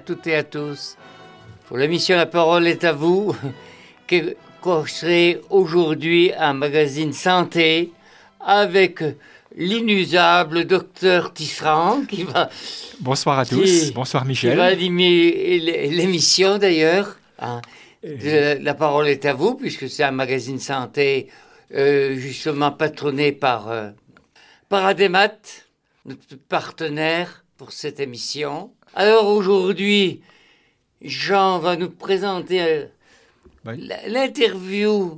toutes et à tous. Pour l'émission La parole est à vous, qui serait aujourd'hui un magazine santé avec l'inusable docteur Tisserand qui va... Bonsoir à tous, bonsoir Michel. Qui va animer l'émission d'ailleurs. Hein. La parole est à vous, puisque c'est un magazine santé justement patronné par Ademat, notre partenaire pour cette émission. Alors aujourd'hui, Jean va nous présenter l'interview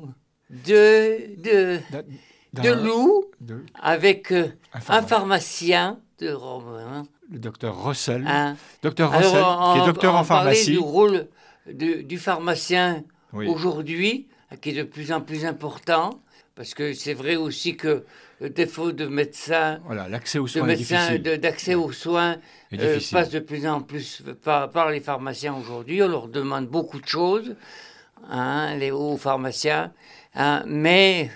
de Lou avec un pharmacien de Romain. Le docteur Rossel. Docteur Rossel, qui est docteur en pharmacie. Du rôle du pharmacien aujourd'hui, qui est de plus en plus important, parce que c'est vrai aussi que le défaut de médecins, l'accès aux soins est difficile. D'accès aux soins passe de plus en plus par les pharmaciens aujourd'hui. On leur demande beaucoup de choses, les hauts pharmaciens, mais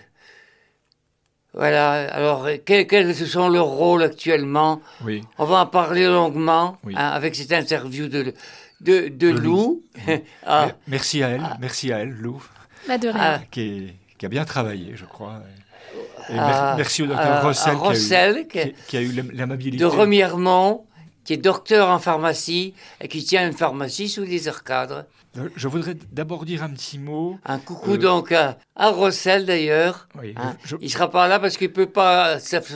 voilà. Alors, quels sont leurs rôles actuellement? On va en parler longuement avec cette interview de Lou. Merci à elle, Lou. De rien. Qui a bien travaillé, je crois. Et merci au docteur Rossel qui a eu l'amabilité. De Remiremont, qui est docteur en pharmacie et qui tient une pharmacie sous les arcades. Je voudrais d'abord dire un petit mot. Un coucou donc à Rossel d'ailleurs. Il ne sera pas là parce qu'il ne peut pas...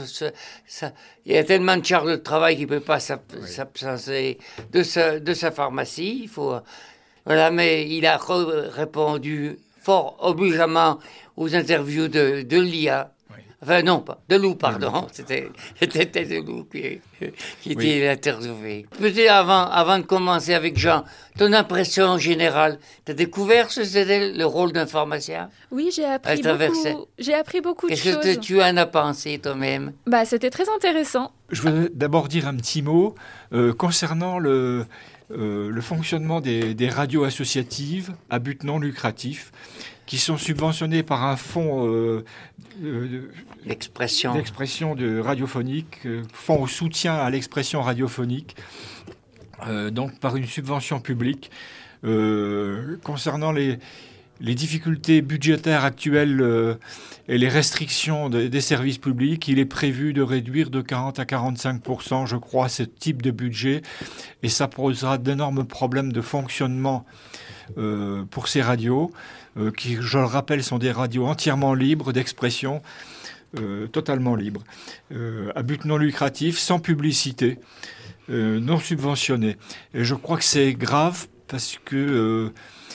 il y a tellement de charges de travail qu'il ne peut pas s'absenter de sa pharmacie. Il faut, mais il a répondu fort obligeamment aux interviews de Lia. Enfin, non, pas de Lou, pardon. C'était de Lou qui était interviewé. Peut-être avant de commencer avec Jean, ton impression générale, tu as découvert ce c'était le rôle d'un pharmacien? Oui, j'ai appris beaucoup de choses. Qu'est-ce que tu en as pensé toi-même? C'était très intéressant. Je voudrais d'abord dire un petit mot concernant le fonctionnement des radios associatives à but non lucratif, qui sont subventionnés par un fonds d'expression radiophonique, fonds au soutien à l'expression radiophonique, donc par une subvention publique. Concernant les difficultés budgétaires actuelles et les restrictions des services publics, il est prévu de réduire de 40 à 45%, je crois, ce type de budget, et ça posera d'énormes problèmes de fonctionnement pour ces radios, qui, je le rappelle, sont des radios entièrement libres d'expression, totalement libres, à but non lucratif, sans publicité, non subventionnées. Et je crois que c'est grave parce que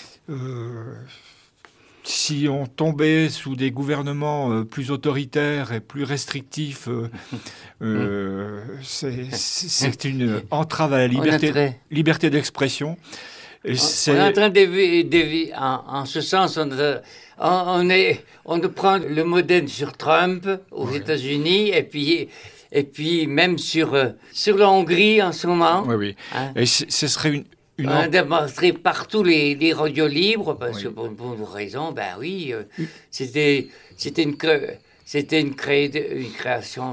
si on tombait sous des gouvernements plus autoritaires et plus restrictifs, c'est une entrave à la liberté d'expression. On est en train de en ce sens, on prend le modèle sur Trump aux États-Unis et puis même sur la Hongrie en ce moment. Et ce serait on a démontré partout les radios libres parce que pour une bonne raison, c'était une création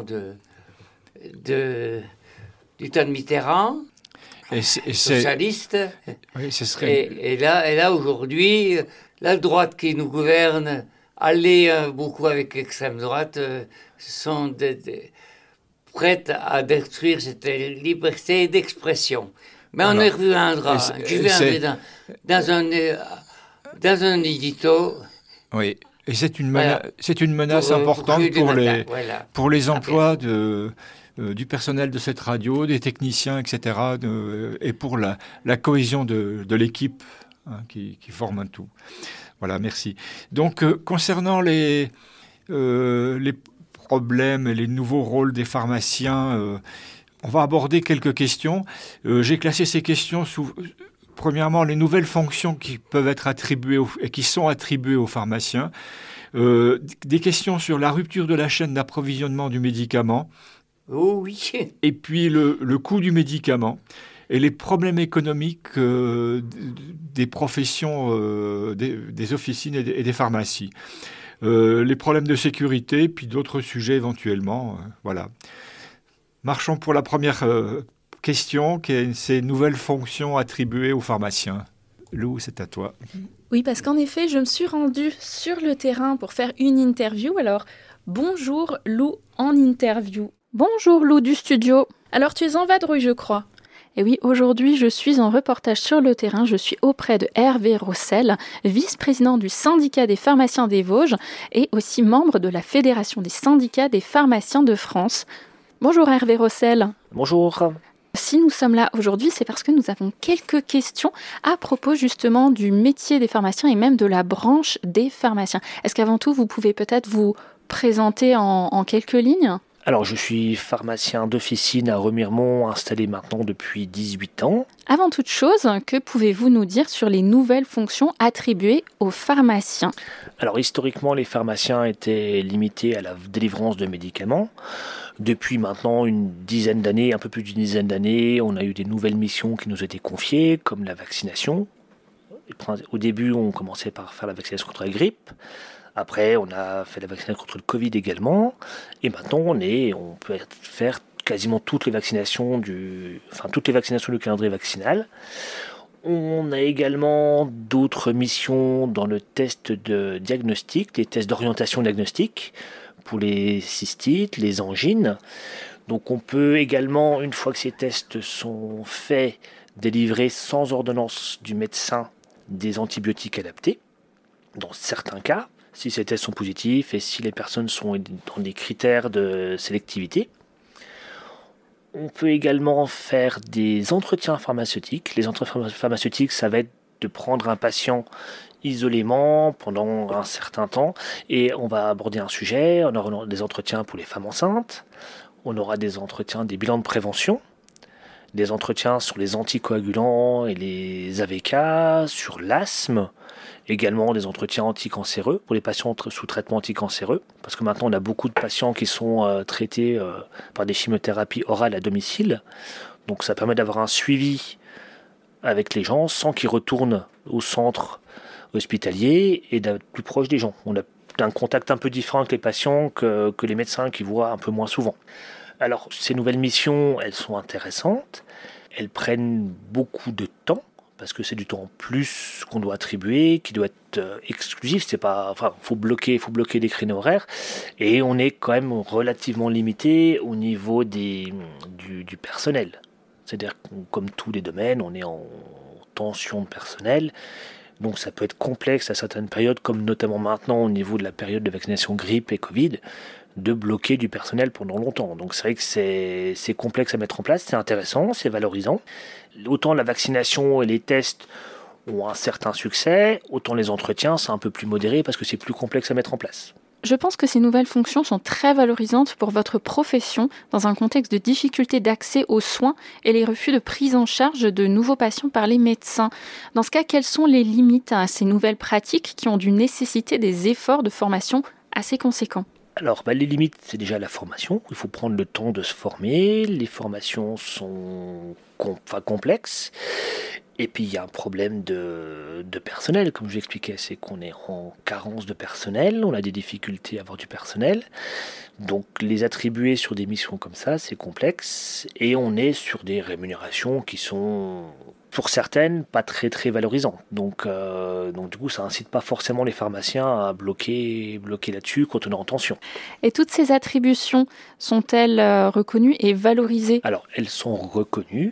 du temps de Mitterrand. Socialiste. Et là, aujourd'hui, la droite qui nous gouverne, aller beaucoup avec l'extrême droite, sont prêtes à détruire cette liberté d'expression. Mais on y reviendra. Je viendrai dans un édito. Oui, et c'est une menace importante pour les emplois du personnel de cette radio, des techniciens, etc., et pour la cohésion de l'équipe qui forme un tout. Voilà, merci. Donc, concernant les problèmes et les nouveaux rôles des pharmaciens, on va aborder quelques questions. J'ai classé ces questions sous, premièrement, les nouvelles fonctions qui peuvent être attribuées et qui sont attribuées aux pharmaciens. Des questions sur la rupture de la chaîne d'approvisionnement du médicament. Oh oui. Et puis le coût du médicament et les problèmes économiques des professions, des officines et des pharmacies. Les problèmes de sécurité, puis d'autres sujets éventuellement. Voilà. Marchons pour la première question, ces nouvelles fonctions attribuées aux pharmaciens. Lou, c'est à toi. Oui, parce qu'en effet, je me suis rendue sur le terrain pour faire une interview. Alors, bonjour Lou en interview. Bonjour Lou du studio. Alors, tu es en vadrouille, je crois. Et oui, aujourd'hui, je suis en reportage sur le terrain. Je suis auprès de Hervé Rossel, vice-président du syndicat des pharmaciens des Vosges et aussi membre de la Fédération des syndicats des pharmaciens de France. Bonjour Hervé Rossel. Bonjour. Si nous sommes là aujourd'hui, c'est parce que nous avons quelques questions à propos justement du métier des pharmaciens et même de la branche des pharmaciens. Est-ce qu'avant tout, vous pouvez peut-être vous présenter en quelques lignes ? Alors, je suis pharmacien d'officine à Remiremont, installé maintenant depuis 18 ans. Avant toute chose, que pouvez-vous nous dire sur les nouvelles fonctions attribuées aux pharmaciens ? Alors, historiquement, les pharmaciens étaient limités à la délivrance de médicaments. Depuis maintenant une dizaine d'années, un peu plus d'une dizaine d'années, on a eu des nouvelles missions qui nous étaient confiées, comme la vaccination. Au début, on commençait par faire la vaccination contre la grippe. Après, on a fait la vaccination contre le Covid également. Et maintenant, on peut faire quasiment toutes les vaccinations du calendrier vaccinal. On a également d'autres missions dans le test de diagnostic, les tests d'orientation diagnostique, pour les cystites, les angines. Donc on peut également, une fois que ces tests sont faits, délivrer sans ordonnance du médecin des antibiotiques adaptés, dans certains cas, si ces tests sont positifs et si les personnes sont dans des critères de sélectivité. On peut également faire des entretiens pharmaceutiques. Les entretiens pharmaceutiques, ça va être de prendre un patient isolément pendant un certain temps et on va aborder un sujet. On aura des entretiens pour les femmes enceintes, on aura des entretiens, des bilans de prévention, des entretiens sur les anticoagulants et les AVK, sur l'asthme, également des entretiens anticancéreux pour les patients sous traitement anticancéreux, parce que maintenant on a beaucoup de patients qui sont traités par des chimiothérapies orales à domicile, donc ça permet d'avoir un suivi avec les gens sans qu'ils retournent au centre hospitalier et d'être plus proche des gens. On a un contact un peu différent avec les patients que les médecins qui voient un peu moins souvent. Alors, ces nouvelles missions, elles sont intéressantes. Elles prennent beaucoup de temps, parce que c'est du temps en plus qu'on doit attribuer, qui doit être exclusif. C'est pas, faut bloquer des créneaux horaires. Et on est quand même relativement limité au niveau du personnel. C'est-à-dire que, comme tous les domaines, on est en tension de personnel. Donc ça peut être complexe à certaines périodes, comme notamment maintenant au niveau de la période de vaccination grippe et Covid, de bloquer du personnel pendant longtemps. Donc c'est vrai que c'est complexe à mettre en place, c'est intéressant, c'est valorisant. Autant la vaccination et les tests ont un certain succès, autant les entretiens, c'est un peu plus modéré parce que c'est plus complexe à mettre en place. Je pense que ces nouvelles fonctions sont très valorisantes pour votre profession dans un contexte de difficulté d'accès aux soins et les refus de prise en charge de nouveaux patients par les médecins. Dans ce cas, quelles sont les limites à ces nouvelles pratiques qui ont dû nécessiter des efforts de formation assez conséquents ? Alors, les limites, c'est déjà la formation. Il faut prendre le temps de se former. Les formations sont complexes. Et puis, il y a un problème de personnel, comme je l'expliquais. C'est qu'on est en carence de personnel. On a des difficultés à avoir du personnel. Donc, les attribuer sur des missions comme ça, c'est complexe. Et on est sur des rémunérations qui sont, pour certaines, pas très, très valorisantes. Donc du coup, ça incite pas forcément les pharmaciens à bloquer là-dessus quand on est en tension. Et toutes ces attributions, sont-elles reconnues et valorisées ? Alors, elles sont reconnues.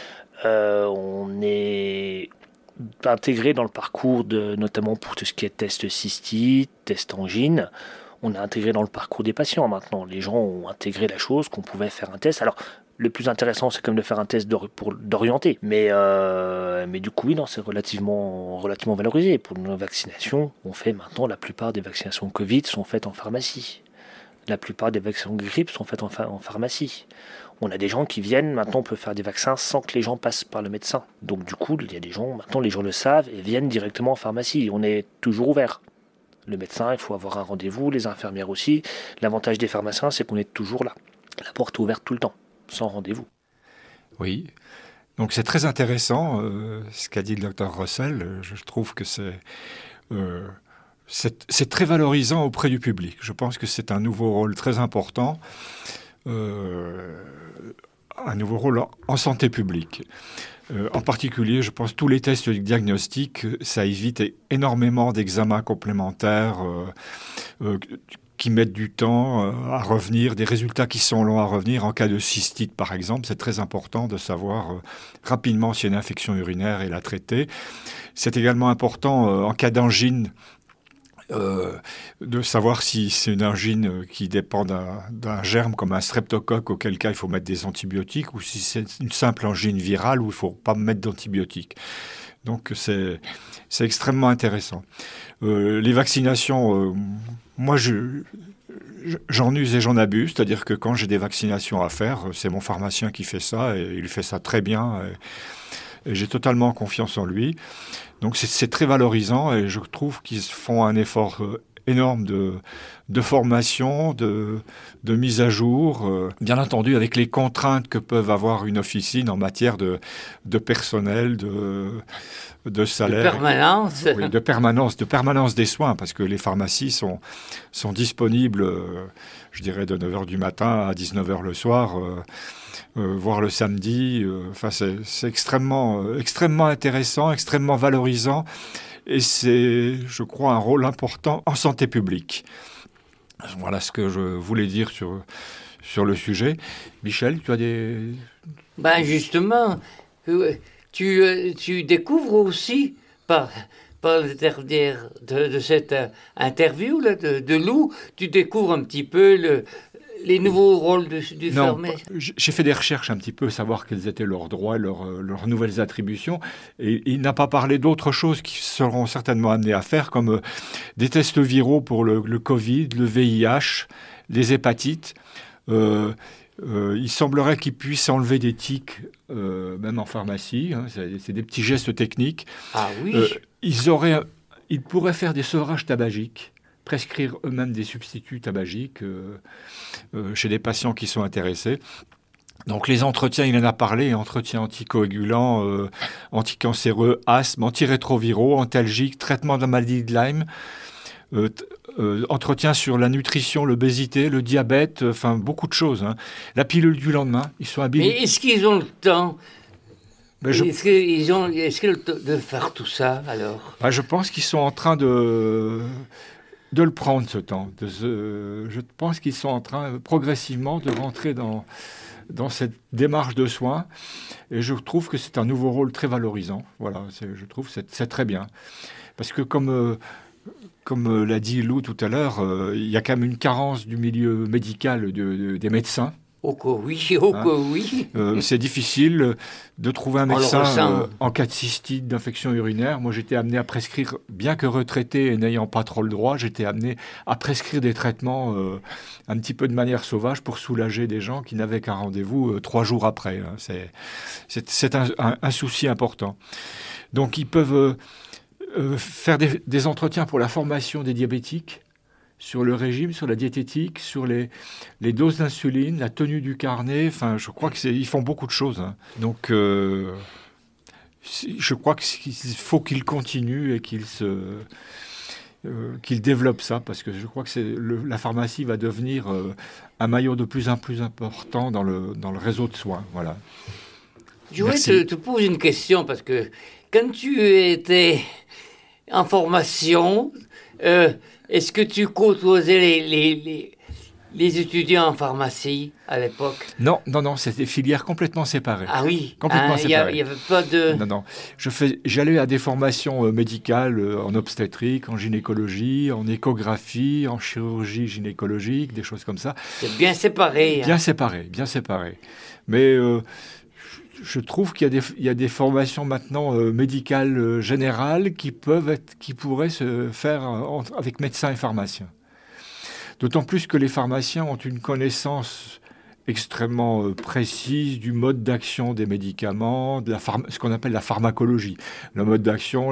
On est intégré dans le parcours notamment pour tout ce qui est test cystite, test angine. On a intégré dans le parcours des patients maintenant. Les gens ont intégré la chose qu'on pouvait faire un test. Alors, le plus intéressant, c'est comme de faire un test d'orienter. Mais du coup, oui, non, c'est relativement valorisé. Pour nos vaccinations, on fait maintenant, la plupart des vaccinations Covid sont faites en pharmacie. La plupart des vaccins grippe sont faites en pharmacie. On a des gens qui viennent, maintenant on peut faire des vaccins sans que les gens passent par le médecin. Donc du coup, il y a des gens, maintenant les gens le savent et viennent directement en pharmacie. On est toujours ouvert. Le médecin, il faut avoir un rendez-vous, les infirmières aussi. L'avantage des pharmaciens, c'est qu'on est toujours là. La porte est ouverte tout le temps, sans rendez-vous. Oui, donc c'est très intéressant ce qu'a dit le docteur Rossel. Je trouve que c'est très valorisant auprès du public. Je pense que c'est un nouveau rôle très important. un nouveau rôle en santé publique. En particulier, je pense tous les tests diagnostiques, ça évite énormément d'examens complémentaires qui mettent du temps à revenir, des résultats qui sont longs à revenir. En cas de cystite, par exemple, c'est très important de savoir rapidement s'il y a une infection urinaire et la traiter. C'est également important en cas d'angine, de savoir si c'est une angine qui dépend d'un germe comme un streptocoque, auquel cas il faut mettre des antibiotiques, ou si c'est une simple angine virale où il ne faut pas mettre d'antibiotiques. Donc c'est extrêmement intéressant. Les vaccinations, moi j'en use et j'en abuse, c'est-à-dire que quand j'ai des vaccinations à faire, c'est mon pharmacien qui fait ça, et il fait ça très bien, et j'ai totalement confiance en lui. Donc c'est très valorisant, et je trouve qu'ils font un effort énorme de formation, de mise à jour, bien entendu avec les contraintes que peuvent avoir une officine en matière de personnel, de salaire. De permanence. Oui, de permanence des soins, parce que les pharmacies sont disponibles, je dirais, de 9h du matin à 19h le soir, voire le samedi. Enfin, c'est extrêmement intéressant, extrêmement valorisant, et c'est, je crois, un rôle important en santé publique. Voilà ce que je voulais dire sur le sujet. Michel, tu as des... Ben justement, tu découvres aussi par l'intermédiaire de cette interview là, de Lou, tu découvres un petit peu les nouveaux rôles du pharmacien. J'ai fait des recherches un petit peu, savoir quels étaient leurs droits, leurs nouvelles attributions, et il n'a pas parlé d'autres choses qui seront certainement amenées à faire, comme des tests viraux pour le Covid, le VIH, les hépatites. Il semblerait qu'ils puissent enlever des tiques, même en pharmacie. Hein, c'est des petits gestes techniques. Ah oui. Ils pourraient faire des sevrages tabagiques, prescrire eux-mêmes des substituts tabagiques chez des patients qui sont intéressés. Donc les entretiens, il en a parlé, entretiens anticoagulants, anticancéreux, asthme, antirétroviraux, antalgiques, traitement de la maladie de Lyme, entretien sur la nutrition, l'obésité, le diabète, enfin beaucoup de choses. Hein. La pilule du lendemain, ils sont habilités. Mais est-ce qu'ils ont le temps Est-ce qu'ils ont le temps de faire tout ça alors Je pense qu'ils sont en train de le prendre, ce temps. Je pense qu'ils sont en train progressivement de rentrer dans cette démarche de soins, et je trouve que c'est un nouveau rôle très valorisant. Voilà, je trouve que c'est très bien. Parce que comme l'a dit Lou tout à l'heure, il y a quand même une carence du milieu médical des médecins. Oh que oui. C'est difficile de trouver un médecin en cas de cystite, d'infection urinaire. Moi, j'étais amené à prescrire, bien que retraité et n'ayant pas trop le droit, j'étais amené à prescrire des traitements un petit peu de manière sauvage pour soulager des gens qui n'avaient qu'un rendez-vous 3 jours après. C'est un souci important. Donc, ils peuvent faire des entretiens pour la formation des diabétiques, sur le régime, sur la diététique, sur les doses d'insuline, la tenue du carnet. Enfin, je crois qu'ils font beaucoup de choses. Hein. Donc, je crois qu'il faut qu'ils continuent et qu'ils développent ça, parce que je crois que la pharmacie va devenir un maillot de plus en plus important dans le réseau de soins. Voilà. Je voulais te poser une question, parce que quand tu étais en formation, est-ce que tu côtoyais les étudiants en pharmacie à l'époque? Non, c'était des filières complètement séparées. Ah oui, complètement séparées. Il n'y avait pas de... Non. J'allais à des formations médicales en obstétrique, en gynécologie, en échographie, en chirurgie gynécologique, des choses comme ça. C'est bien séparé. Bien séparé. Mais je trouve qu'il y a des formations maintenant médicales générales qui pourraient se faire avec médecins et pharmaciens. D'autant plus que les pharmaciens ont une connaissance extrêmement précise du mode d'action des médicaments, ce qu'on appelle la pharmacologie. Le mode d'action...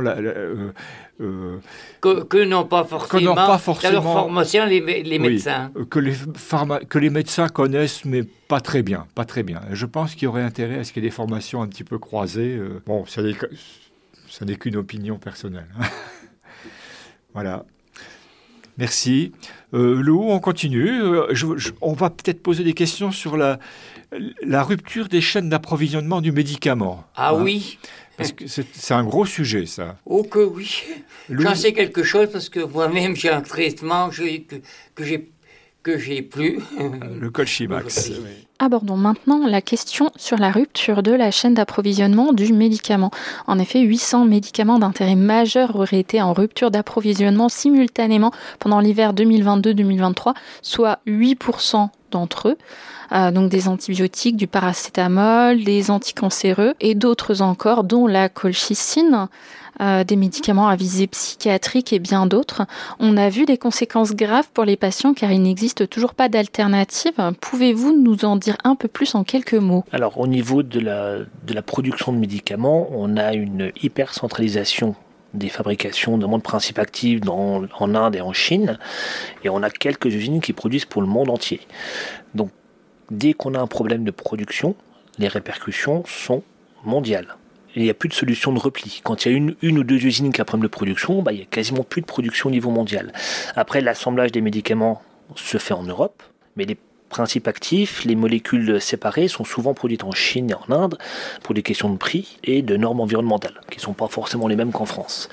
que n'ont pas forcément leurs pharmaciens, les médecins. Que les médecins connaissent, mais pas très bien. Je pense qu'il y aurait intérêt à ce qu'il y ait des formations un petit peu croisées. Bon, ça n'est qu'une opinion personnelle. Voilà. Merci. Lou, on continue. On va peut-être poser des questions sur la rupture des chaînes d'approvisionnement du médicament. Ah oui. Parce que c'est un gros sujet, ça. Oh que oui. J'en sais quelque chose parce que moi-même, j'ai un traitement que j'ai plus. Le Colchimax. Abordons maintenant la question sur la rupture de la chaîne d'approvisionnement du médicament. En effet, 800 médicaments d'intérêt majeur auraient été en rupture d'approvisionnement simultanément pendant l'hiver 2022-2023, soit 8% d'entre eux. Donc des antibiotiques, du paracétamol, des anticancéreux et d'autres encore, dont la colchicine. Des médicaments à visée psychiatrique et bien d'autres. On a vu des conséquences graves pour les patients car il n'existe toujours pas d'alternative. Pouvez-vous nous en dire un peu plus en quelques mots ? Alors au niveau de la production de médicaments, on a une hypercentralisation des fabrications de principes actifs en Inde et en Chine, et on a quelques usines qui produisent pour le monde entier. Donc dès qu'on a un problème de production, les répercussions sont mondiales. Il n'y a plus de solution de repli. Quand il y a une ou deux usines qui ont un problème de production, il n'y a quasiment plus de production au niveau mondial. Après, l'assemblage des médicaments se fait en Europe, mais les principes actifs, les molécules séparées sont souvent produites en Chine et en Inde pour des questions de prix et de normes environnementales, qui ne sont pas forcément les mêmes qu'en France.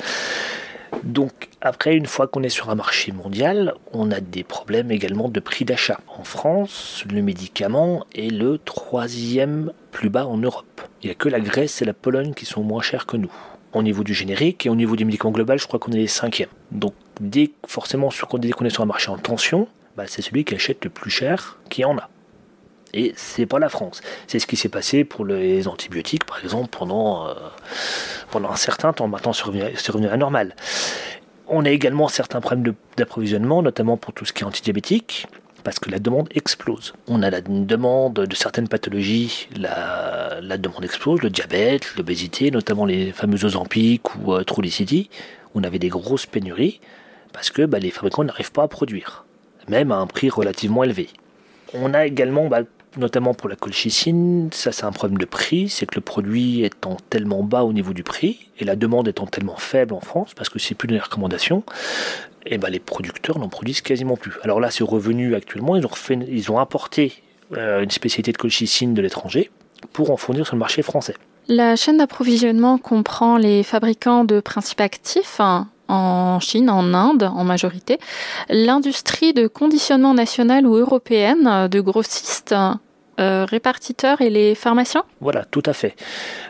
Donc après, une fois qu'on est sur un marché mondial, on a des problèmes également de prix d'achat. En France, le médicament est le 3e plus bas en Europe. Il n'y a que la Grèce et la Pologne qui sont moins chers que nous. Au niveau du générique et au niveau des médicaments global, je crois qu'on est les 5e. Donc dès qu'on est sur un marché en tension, c'est celui qui achète le plus cher qui en a. Et c'est pas la France. C'est ce qui s'est passé pour les antibiotiques, par exemple, pendant un certain temps. Maintenant, c'est revenu à la normale. On a également certains problèmes d'approvisionnement, notamment pour tout ce qui est antidiabétique, parce que la demande explose. On a la demande de certaines pathologies, la demande explose, le diabète, l'obésité, notamment les fameux Ozempic ou Trulicity. On avait des grosses pénuries, parce que les fabricants n'arrivent pas à produire, même à un prix relativement élevé. On a également, notamment pour la colchicine, ça c'est un problème de prix, c'est que le produit étant tellement bas au niveau du prix, et la demande étant tellement faible en France, parce que c'est plus dans les recommandations, et les producteurs n'en produisent quasiment plus. Alors là c'est revenu actuellement, ils ont importé une spécialité de colchicine de l'étranger pour en fournir sur le marché français. La chaîne d'approvisionnement comprend les fabricants de principes actifs, en Chine, en Inde en majorité, l'industrie de conditionnement national ou européenne de grossistes, répartiteurs et les pharmaciens ? Voilà, tout à fait.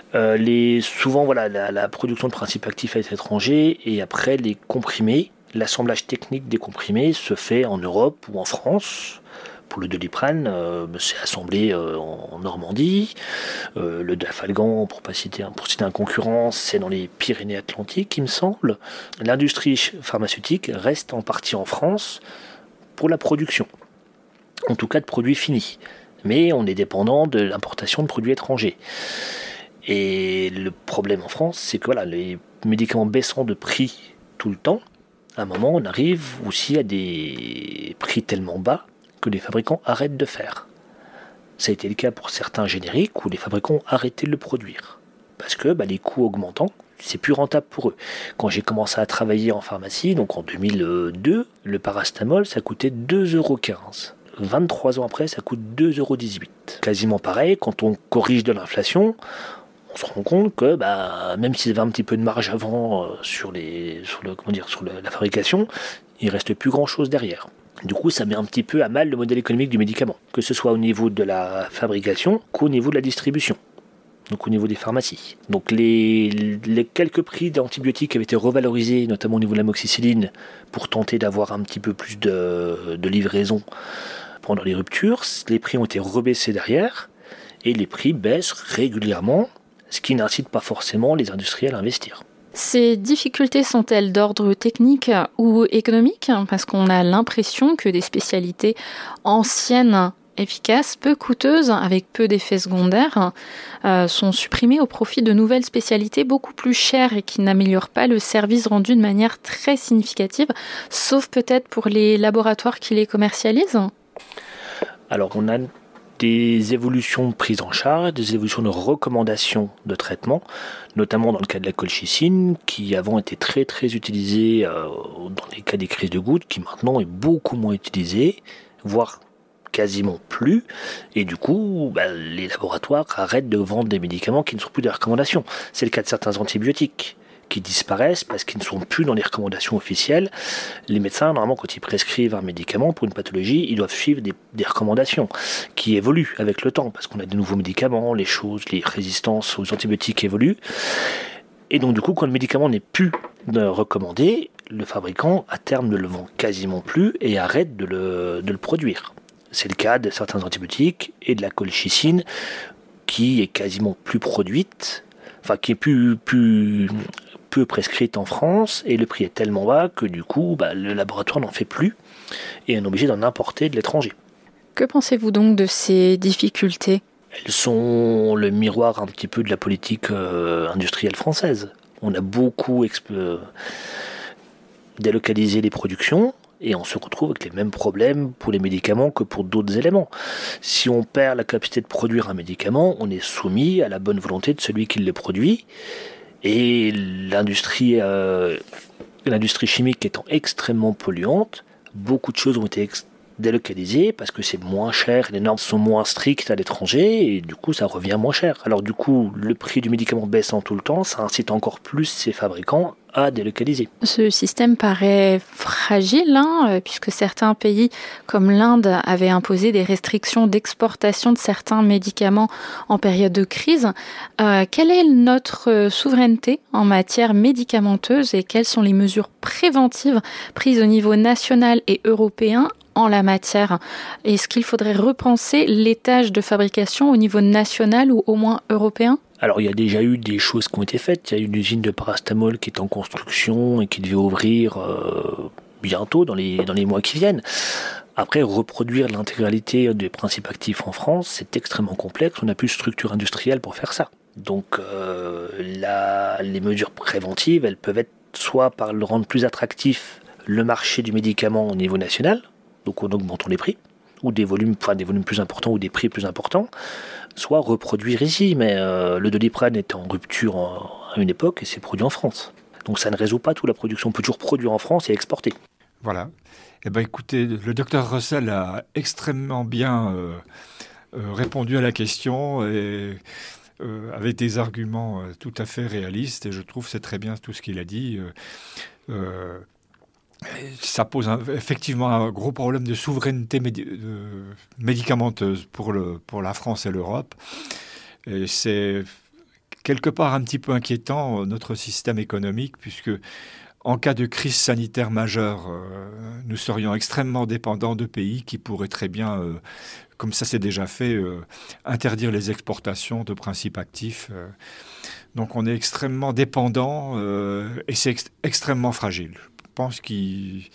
Souvent, la production de principes actifs est étranger et après les comprimés, l'assemblage technique des comprimés se fait en Europe ou en France. Pour le Doliprane, c'est assemblé en Normandie. Le Dafalgan, pour citer un concurrent, c'est dans les Pyrénées-Atlantiques, il me semble. L'industrie pharmaceutique reste en partie en France pour la production, en tout cas de produits finis. Mais on est dépendant de l'importation de produits étrangers. Et le problème en France, c'est que les médicaments baissant de prix tout le temps, à un moment, on arrive aussi à des prix tellement bas que les fabricants arrêtent de faire. Ça a été le cas pour certains génériques où les fabricants ont arrêté de le produire. Parce que les coûts augmentant, c'est plus rentable pour eux. Quand j'ai commencé à travailler en pharmacie, donc en 2002, le paracétamol, ça coûtait 2,15 €. 23 ans après, ça coûte 2,18 €. Quasiment pareil, quand on corrige de l'inflation, on se rend compte que même s'ils avaient un petit peu de marge avant sur la fabrication, il ne reste plus grand-chose derrière. Du coup, ça met un petit peu à mal le modèle économique du médicament, que ce soit au niveau de la fabrication qu'au niveau de la distribution, donc au niveau des pharmacies. Donc les quelques prix d'antibiotiques avaient été revalorisés, notamment au niveau de l'amoxicilline, pour tenter d'avoir un petit peu plus de livraison pendant les ruptures. Les prix ont été rebaissés derrière, et les prix baissent régulièrement, ce qui n'incite pas forcément les industriels à investir. Ces difficultés sont-elles d'ordre technique ou économique ? Parce qu'on a l'impression que des spécialités anciennes, efficaces, peu coûteuses, avec peu d'effets secondaires, sont supprimées au profit de nouvelles spécialités beaucoup plus chères et qui n'améliorent pas le service rendu de manière très significative, sauf peut-être pour les laboratoires qui les commercialisent ? Alors on a des évolutions de prise en charge, des évolutions de recommandations de traitement, notamment dans le cas de la colchicine, qui avant était très très utilisée dans les cas des crises de gouttes, qui maintenant est beaucoup moins utilisée, voire quasiment plus, et du coup les laboratoires arrêtent de vendre des médicaments qui ne sont plus des recommandations. C'est le cas de certains antibiotiques qui disparaissent parce qu'ils ne sont plus dans les recommandations officielles. Les médecins, normalement, quand ils prescrivent un médicament pour une pathologie, ils doivent suivre des recommandations qui évoluent avec le temps, parce qu'on a des nouveaux médicaments, les résistances aux antibiotiques évoluent. Et donc, du coup, quand le médicament n'est plus recommandé, le fabricant, à terme, ne le vend quasiment plus et arrête de le produire. C'est le cas de certains antibiotiques et de la colchicine, qui est quasiment plus produite, enfin, qui est plus peu prescrite en France, et le prix est tellement bas que du coup le laboratoire n'en fait plus et est obligé d'en importer de l'étranger. Que pensez-vous donc de ces difficultés ? Elles sont le miroir un petit peu de la politique industrielle française. On a beaucoup délocalisé les productions et on se retrouve avec les mêmes problèmes pour les médicaments que pour d'autres éléments. Si on perd la capacité de produire un médicament, on est soumis à la bonne volonté de celui qui le produit. Et l'industrie chimique étant extrêmement polluante, beaucoup de choses ont été délocalisées parce que c'est moins cher, les normes sont moins strictes à l'étranger et du coup ça revient moins cher. Alors du coup le prix du médicament baissant tout le temps, ça incite encore plus ces fabricants à délocaliser. Ce système paraît fragile, puisque certains pays comme l'Inde avaient imposé des restrictions d'exportation de certains médicaments en période de crise. Quelle est notre souveraineté en matière médicamenteuse et quelles sont les mesures préventives prises au niveau national et européen en la matière? Est-ce qu'il faudrait repenser l'étage de fabrication au niveau national ou au moins européen ? Alors il y a déjà eu des choses qui ont été faites. Il y a une usine de paracétamol qui est en construction et qui devait ouvrir bientôt dans les mois qui viennent. Après, reproduire l'intégralité des principes actifs en France, c'est extrêmement complexe. On n'a plus de structure industrielle pour faire ça. Donc les mesures préventives, elles peuvent être soit par le rendre plus attractif le marché du médicament au niveau national, donc en augmentant les prix, ou des volumes plus importants ou des prix plus importants, soit reproduire ici. Mais le Doliprane était en rupture à une époque et c'est produit en France. Donc ça ne résout pas toute la production. On peut toujours produire en France et exporter. Voilà. Eh bien, écoutez, le docteur Russell a extrêmement bien répondu à la question et avec des arguments tout à fait réalistes. Et je trouve que c'est très bien tout ce qu'il a dit. Ça pose effectivement un gros problème de souveraineté médicamenteuse pour la France et l'Europe. Et c'est quelque part un petit peu inquiétant, notre système économique, puisque en cas de crise sanitaire majeure, nous serions extrêmement dépendants de pays qui pourraient très bien, comme ça c'est déjà fait, interdire les exportations de principes actifs. Donc on est extrêmement dépendant et c'est extrêmement fragile. Je pense je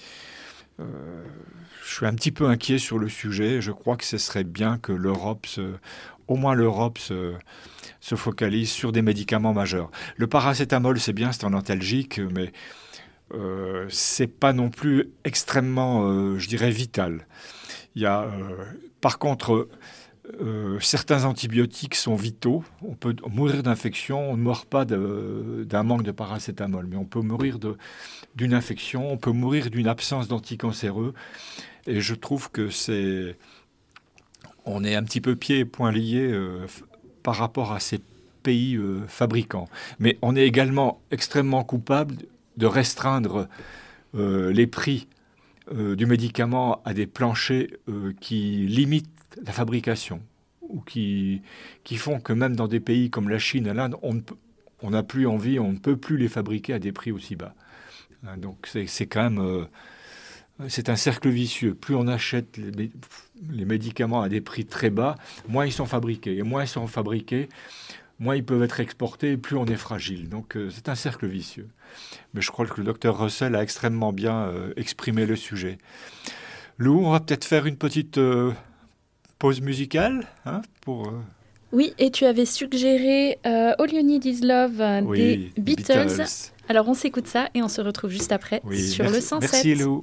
suis un petit peu inquiet sur le sujet. Je crois que ce serait bien que au moins l'Europe se focalise sur des médicaments majeurs. Le paracétamol, c'est bien, c'est un antalgique, mais c'est pas non plus extrêmement, je dirais, vital. Il y a, par contre, certains antibiotiques sont vitaux. On peut mourir d'infection, on ne meurt pas d'un manque de paracétamol, mais on peut mourir d'une infection, on peut mourir d'une absence d'anticancéreux. Et je trouve que on est un petit peu pieds et poings liés par rapport à ces pays fabricants. Mais on est également extrêmement coupable de restreindre les prix du médicament à des planchers qui limitent la fabrication, ou qui font que même dans des pays comme la Chine et l'Inde, on n'a plus envie, on ne peut plus les fabriquer à des prix aussi bas. Donc c'est quand même c'est un cercle vicieux. Plus on achète les médicaments à des prix très bas, moins ils sont fabriqués. Et moins ils sont fabriqués, moins ils peuvent être exportés, et plus on est fragile. Donc c'est un cercle vicieux. Mais je crois que le docteur Russell a extrêmement bien exprimé le sujet. Lou, on va peut-être faire une petite pause musicale pour... Oui, et tu avais suggéré All You Need Is Love des Beatles. Alors on s'écoute ça et on se retrouve juste après sur le 107. Merci Lou.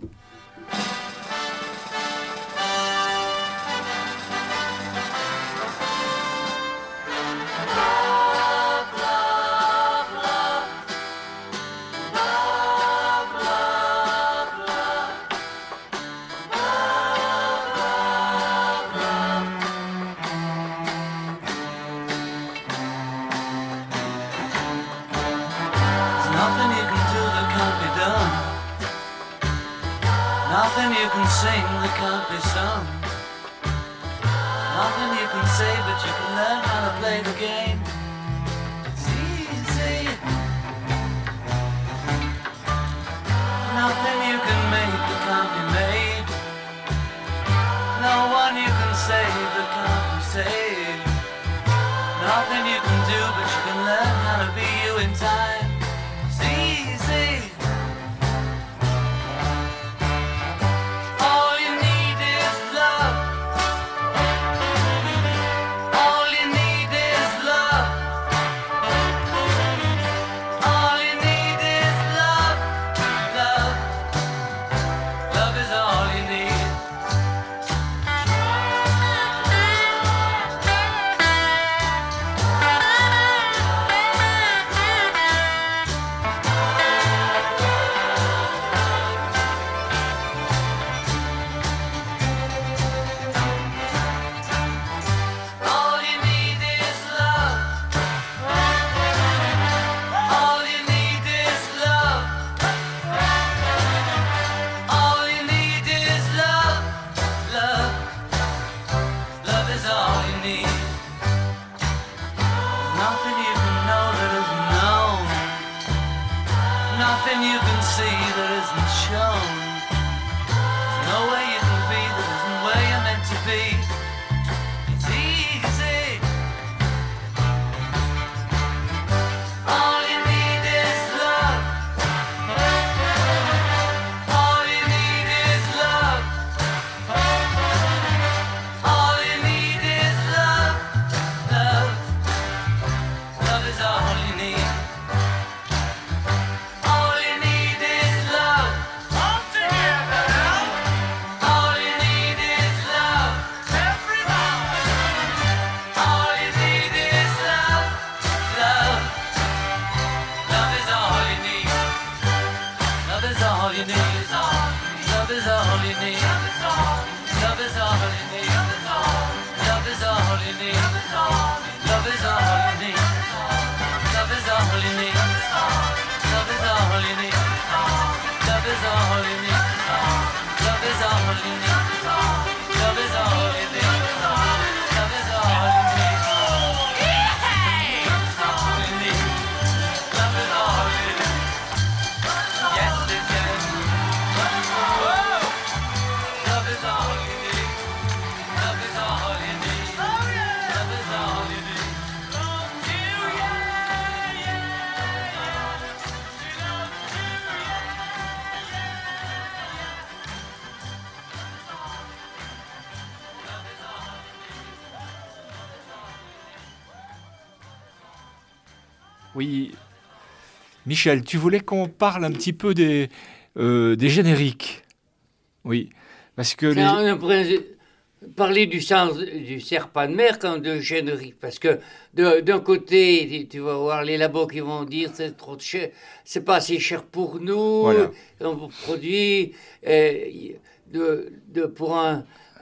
say, but you can learn how to play the game. It's easy. Nothing you can make that can't be made. No one you can save that can't be saved. Nothing you can do, but you can learn how to be you in time. It's easy. All you need is love. All you need is love. All you need is love. Love. Love is all you need. All you need is love. All you need is love. All you need is love. Love. Love is all you need. Nothing you can know that isn't known. Nothing you can see that isn't shown. There's no way you can be that isn't where you're meant to be. It's easy. All you need is love. All you need is love. All you need is love. Love. Love is all you need. All you need is love. All together now. All you need is love. Everybody. All you need is love. Love. Love is all you need. Love is all you need. Love is all you need. Love is all you need. Love is all you need. Love is all you need. Love is all you need. Love is all you need. Love is all you need. Love is all you need. Love is all you need. Love is all you need. All you need. Love is all you need. Yes, it can. Whoa. Love is all you need. Love is all you need. Love is all you need. Oui, Michel, tu voulais qu'on parle un petit peu des génériques. Oui, parce que On pourrait parler du sens du serpent de mer comme de générique, parce que d'un côté, tu vas voir les labos qui vont dire c'est trop cher, c'est pas assez cher pour nous, Voilà. on produit pour un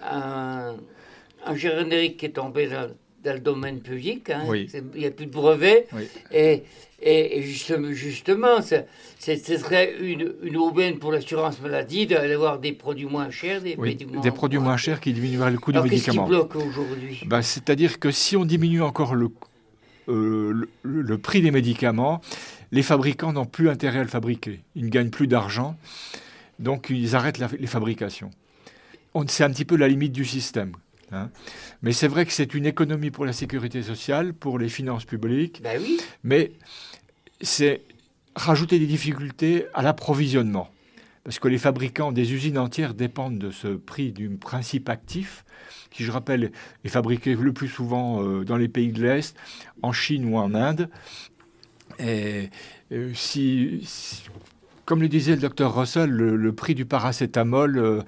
générique qui est tombé dans le domaine public, hein. Oui. Il n'y a plus de brevets, Oui. et justement, ce serait une aubaine pour l'assurance maladie d'aller voir des produits moins chers, des produits moins chers qui diminueraient le coût du médicament. Qu'est-ce qui bloque aujourd'hui ? C'est-à-dire que si on diminue encore le prix des médicaments, les fabricants n'ont plus intérêt à le fabriquer. Ils ne gagnent plus d'argent, donc ils arrêtent les fabrications. C'est un petit peu la limite du système. Hein. Mais c'est vrai que c'est une économie pour la sécurité sociale, pour les finances publiques, Ben oui. mais c'est rajouter des difficultés à l'approvisionnement. Parce que les fabricants des usines entières dépendent de ce prix du principe actif, qui, je rappelle, est fabriqué le plus souvent dans les pays de l'Est, en Chine ou en Inde. Et comme le disait le docteur Russell, le prix du paracétamol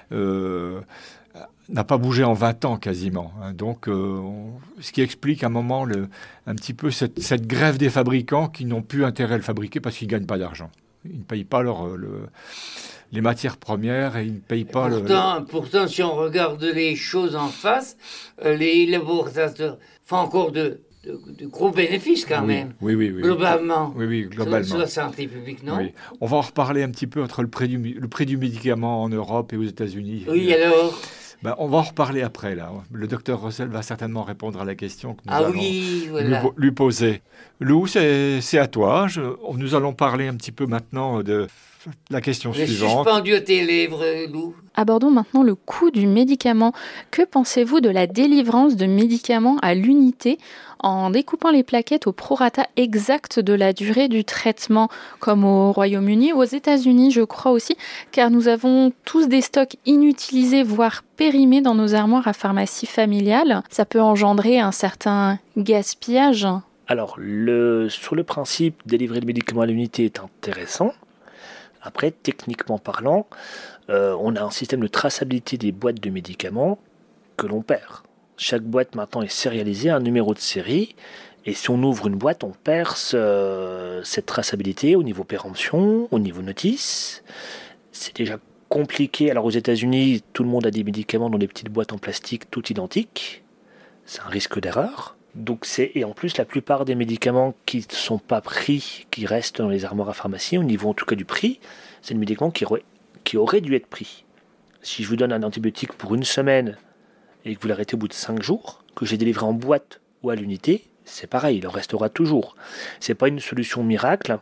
n'a pas bougé en 20 ans quasiment. Hein. Donc, ce qui explique à un moment un petit peu cette grève des fabricants qui n'ont plus intérêt à le fabriquer parce qu'ils ne gagnent pas d'argent. Ils ne payent pas les matières premières et ils ne payent pas... Pourtant, si on regarde les choses en face, les laboratoires font encore de gros bénéfices quand même. Oui. Globalement. Oui, globalement. Sur la santé publique, non ? Oui. On va en reparler un petit peu entre le prix du médicament en Europe et aux États-Unis. Oui, alors On va en reparler après, là. Le docteur Rossel va certainement répondre à la question que nous allons lui poser. Lou, c'est à toi. Nous allons parler un petit peu maintenant de la question suivante. Suspendu à tes lèvres, Lou. Abordons maintenant le coût du médicament. Que pensez-vous de la délivrance de médicaments à l'unité en découpant les plaquettes au prorata exact de la durée du traitement, comme au Royaume-Uni ou aux États-Unis, je crois aussi, car nous avons tous des stocks inutilisés, voire périmés dans nos armoires à pharmacie familiale. Ça peut engendrer un certain gaspillage. Alors, sur le principe, délivrer le médicament à l'unité est intéressant. Après, techniquement parlant, on a un système de traçabilité des boîtes de médicaments que l'on perd. Chaque boîte maintenant est sérialisée à un numéro de série. Et si on ouvre une boîte, on perd cette traçabilité au niveau péremption, au niveau notice. C'est déjà compliqué. Alors aux États-Unis, tout le monde a des médicaments dans des petites boîtes en plastique toutes identiques. C'est un risque d'erreur. Et en plus, la plupart des médicaments qui ne sont pas pris, qui restent dans les armoires à pharmacie, au niveau en tout cas du prix, c'est des médicaments qui auraient dû être pris. Si je vous donne un antibiotique pour une semaine et que vous l'arrêtez au bout de 5 jours, que j'ai délivré en boîte ou à l'unité, c'est pareil, il en restera toujours. Ce n'est pas une solution miracle.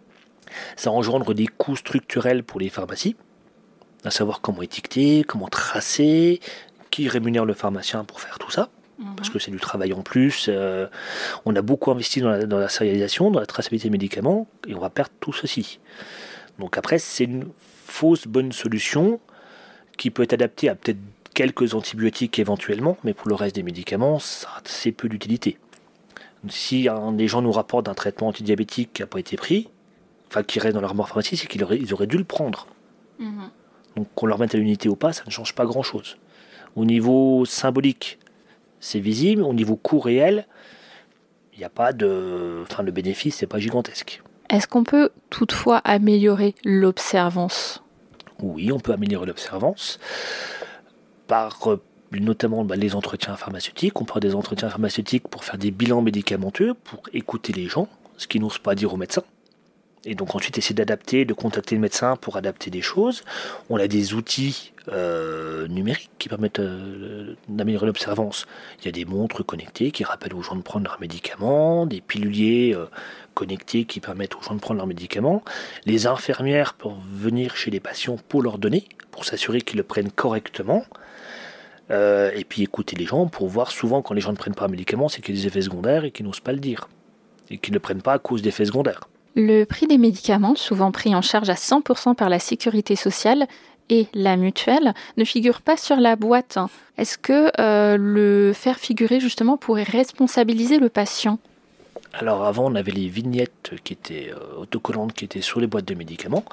Ça engendre des coûts structurels pour les pharmacies, à savoir comment étiqueter, comment tracer, qui rémunère le pharmacien pour faire tout ça. Parce que c'est du travail en plus. On a beaucoup investi dans la sérialisation, dans la traçabilité des médicaments, et on va perdre tout ceci. Donc après, c'est une fausse bonne solution qui peut être adaptée à peut-être quelques antibiotiques éventuellement, mais pour le reste des médicaments, ça a assez peu d'utilité. Si des gens nous rapportent un traitement antidiabétique qui n'a pas été pris, enfin qui reste dans l'armoire pharmacie, c'est qu'ils auraient dû le prendre. Donc qu'on leur mette à l'unité ou pas, ça ne change pas grand-chose. Au niveau symbolique, c'est visible. Au niveau coût réel, il n'y a pas de... Enfin, le bénéfice, c'est pas gigantesque. Est-ce qu'on peut toutefois améliorer l'observance ? Oui, on peut améliorer l'observance par notamment les entretiens pharmaceutiques. On prend des entretiens pharmaceutiques pour faire des bilans médicamenteux, pour écouter les gens, ce qu'ils n'osent pas dire aux médecins. Et donc ensuite essayer d'adapter, de contacter le médecin pour adapter des choses. On a des outils numériques qui permettent d'améliorer l'observance. Il y a des montres connectées qui rappellent aux gens de prendre leurs médicaments, des piluliers connectés qui permettent aux gens de prendre leurs médicaments. Les infirmières peuvent venir chez les patients pour leur donner, pour s'assurer qu'ils le prennent correctement. Et puis écouter les gens pour voir souvent quand les gens ne prennent pas un médicament, c'est qu'il y a des effets secondaires et qu'ils n'osent pas le dire. Et qu'ils ne le prennent pas à cause d'effets secondaires. Le prix des médicaments, souvent pris en charge à 100% par la sécurité sociale et la mutuelle, ne figure pas sur la boîte. Est-ce que le faire figurer justement pourrait responsabiliser le patient ? Alors avant, on avait les vignettes qui étaient autocollantes, qui étaient sur les boîtes de médicaments,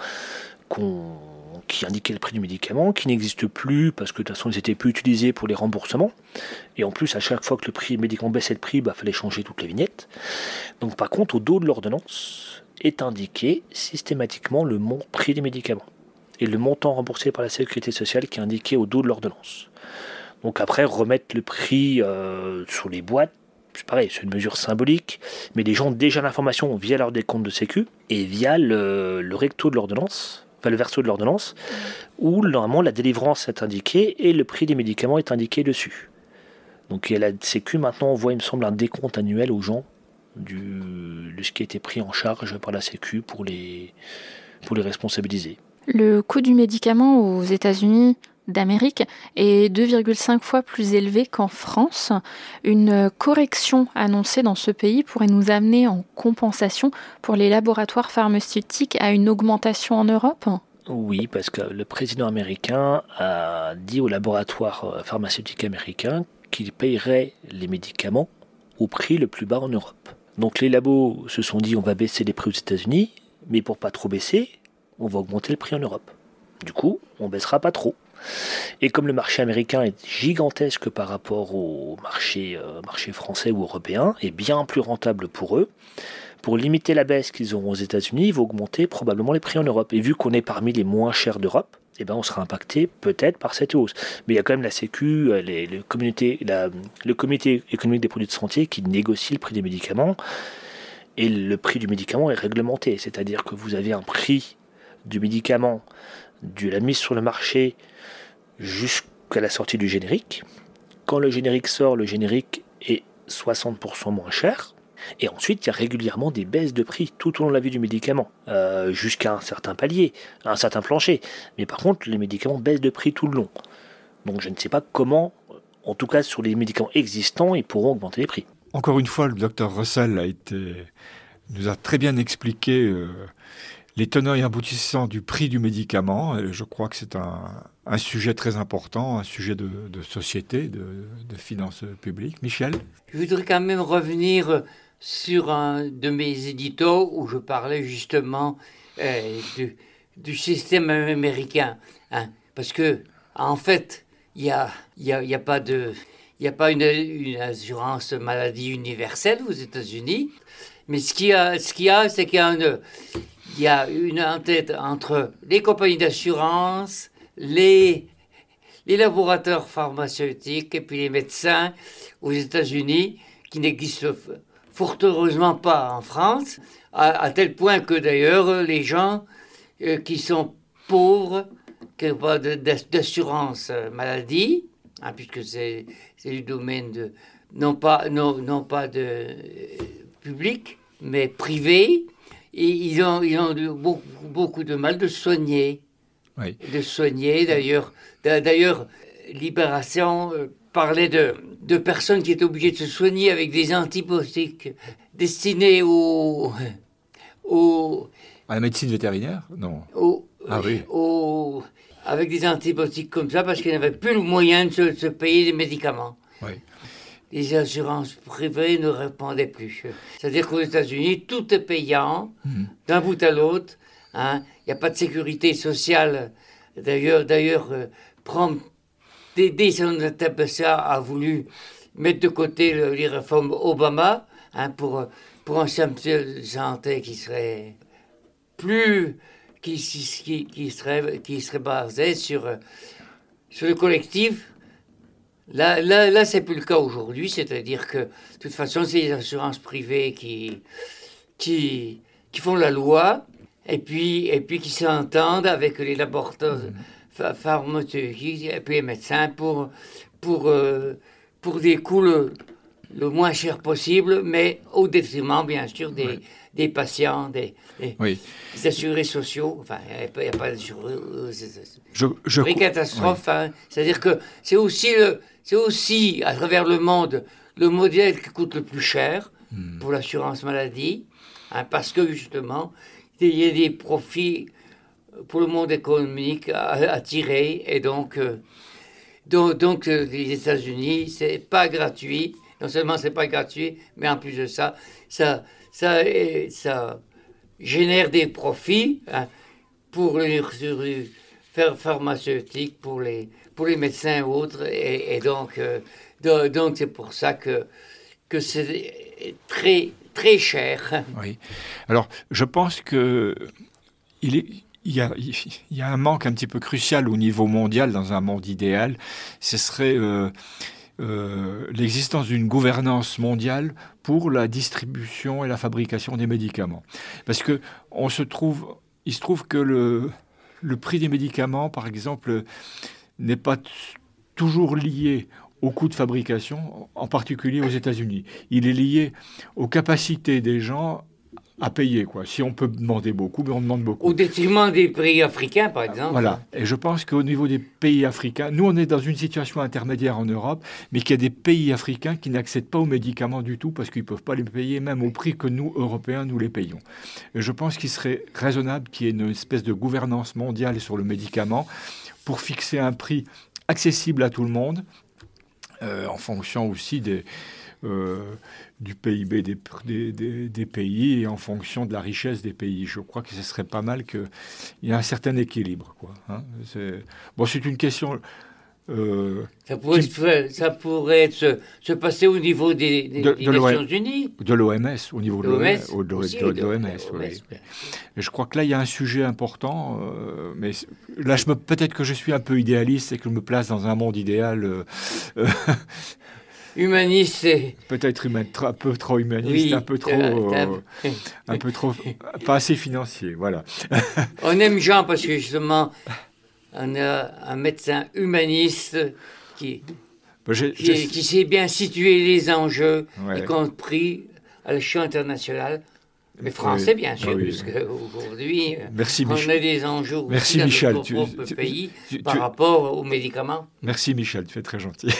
qui indiquaient le prix du médicament, qui n'existent plus parce que de toute façon, ils n'étaient plus utilisés pour les remboursements. Et en plus, à chaque fois que le prix médicament baissait de prix, fallait changer toutes les vignettes. Donc par contre, au dos de l'ordonnance est indiqué systématiquement le prix des médicaments et le montant remboursé par la sécurité sociale qui est indiqué au dos de l'ordonnance. Donc après, remettre le prix sur les boîtes, c'est pareil, c'est une mesure symbolique, mais les gens ont déjà l'information via leur décompte de sécu et via le recto de l'ordonnance, enfin le verso de l'ordonnance, où normalement la délivrance est indiquée et le prix des médicaments est indiqué dessus. Donc la sécu maintenant envoie, il me semble, un décompte annuel aux gens de ce qui a été pris en charge par la sécu pour les responsabiliser. Le coût du médicament aux États-Unis d'Amérique est 2,5 fois plus élevé qu'en France. Une correction annoncée dans ce pays pourrait nous amener en compensation pour les laboratoires pharmaceutiques à une augmentation en Europe ? Oui, parce que le président américain a dit aux laboratoires pharmaceutiques américains qu'il payerait les médicaments au prix le plus bas en Europe. Donc les labos se sont dit on va baisser les prix aux États-Unis, mais pour pas trop baisser, on va augmenter le prix en Europe. Du coup, on baissera pas trop. Et comme le marché américain est gigantesque par rapport au marché français ou européen, et bien plus rentable pour eux, pour limiter la baisse qu'ils auront aux États-Unis, ils vont augmenter probablement les prix en Europe. Et vu qu'on est parmi les moins chers d'Europe, on sera impacté peut-être par cette hausse. Mais il y a quand même la Sécu, le comité économique des produits de santé qui négocie le prix des médicaments. Et le prix du médicament est réglementé. C'est-à-dire que vous avez un prix du médicament, de la mise sur le marché qu'à la sortie du générique. Quand le générique sort, le générique est 60% moins cher. Et ensuite, il y a régulièrement des baisses de prix tout au long de la vie du médicament, jusqu'à un certain palier, un certain plancher. Mais par contre, les médicaments baissent de prix tout le long. Donc je ne sais pas comment, en tout cas sur les médicaments existants, ils pourront augmenter les prix. Encore une fois, le docteur Russell nous a très bien expliqué les tenants et aboutissants du prix du médicament. Et je crois que c'est un sujet très important, un sujet de société, de finances publiques. Michel ? Je voudrais quand même revenir sur un de mes éditos où je parlais justement du système américain. Hein, parce que, en fait, il y a pas une assurance maladie universelle aux États-Unis. Mais ce qu'il y a, c'est qu'il y a une entente entre les compagnies d'assurance, les laboratoires pharmaceutiques et puis les médecins aux États-Unis qui n'existent fort heureusement pas en France, à tel point que d'ailleurs les gens qui sont pauvres, qui n'ont pas d'assurance maladie, hein, puisque c'est du domaine de non pas de public, mais privé, et ils ont beaucoup de mal de soigner. Oui. De soigner, d'ailleurs, Libération parlait de personnes qui étaient obligées de se soigner avec des antibiotiques destinés à la médecine vétérinaire ? Non. Avec des antibiotiques comme ça, parce qu'ils n'avaient plus le moyen de se payer des médicaments. Oui. Les assurances privées ne répondaient plus. C'est-à-dire qu'aux États-Unis, tout est payant, d'un bout à l'autre. Hein. Il n'y a pas de sécurité sociale. D'ailleurs, dès son TPCA a voulu mettre de côté les réformes Obama, hein, pour un système de santé qui serait plus... qui serait basé sur le collectif. Là, c'est plus le cas aujourd'hui, c'est-à-dire que, de toute façon, c'est les assurances privées qui font la loi, et puis qui s'entendent avec les laboratoires pharmaceutiques et puis les médecins pour des coûts le moins cher possible, mais au détriment, bien sûr, des patients, des assurés sociaux. Enfin, il n'y a pas d'assurés. C'est une catastrophe. Oui. Hein. C'est-à-dire que c'est aussi, à travers le monde, le modèle qui coûte le plus cher pour l'assurance maladie, hein, parce que, justement, il y a des profits pour le monde économique à tirer, et donc les États-Unis, c'est pas gratuit. Non seulement c'est pas gratuit, mais en plus de ça génère des profits, hein, pour les pharmaceutiques, pour les médecins et autres, et donc c'est pour ça que c'est très très cher. Oui. Alors je pense que il y a un manque un petit peu crucial au niveau mondial dans un monde idéal. Ce serait l'existence d'une gouvernance mondiale pour la distribution et la fabrication des médicaments. Parce que il se trouve que le prix des médicaments, par exemple, n'est pas toujours lié au coût de fabrication, en particulier aux États-Unis. Il est lié aux capacités des gens à payer, quoi. Si on peut demander beaucoup, mais on demande beaucoup. Au détriment des pays africains, par exemple. Voilà. Et je pense qu'au niveau des pays africains, nous, on est dans une situation intermédiaire en Europe, mais qu'il y a des pays africains qui n'accèdent pas aux médicaments du tout parce qu'ils ne peuvent pas les payer, même au prix que nous, Européens, nous les payons. Et je pense qu'il serait raisonnable qu'il y ait une espèce de gouvernance mondiale sur le médicament pour fixer un prix accessible à tout le monde, en fonction aussi du PIB des pays et en fonction de la richesse des pays. Je crois que ce serait pas mal qu'il y ait un certain équilibre, quoi, hein. C'est une question... ça pourrait se passer au niveau des Nations Unies. De l'OMS, au niveau de l'OMS. Oui. Et je crois que là, il y a un sujet important, mais là, peut-être que je suis un peu idéaliste et que je me place dans un monde idéal... Humaniste, peut-être un peu trop humaniste, oui, un peu trop pas assez financier, voilà. On aime Jean parce que justement on a un médecin humaniste qui sait bien situer les enjeux, y compris à l'échelle internationale. Mais français, bien sûr, puisque aujourd'hui, on a des enjeux aussi dans notre propre pays par rapport aux médicaments. Merci Michel, tu es très gentil.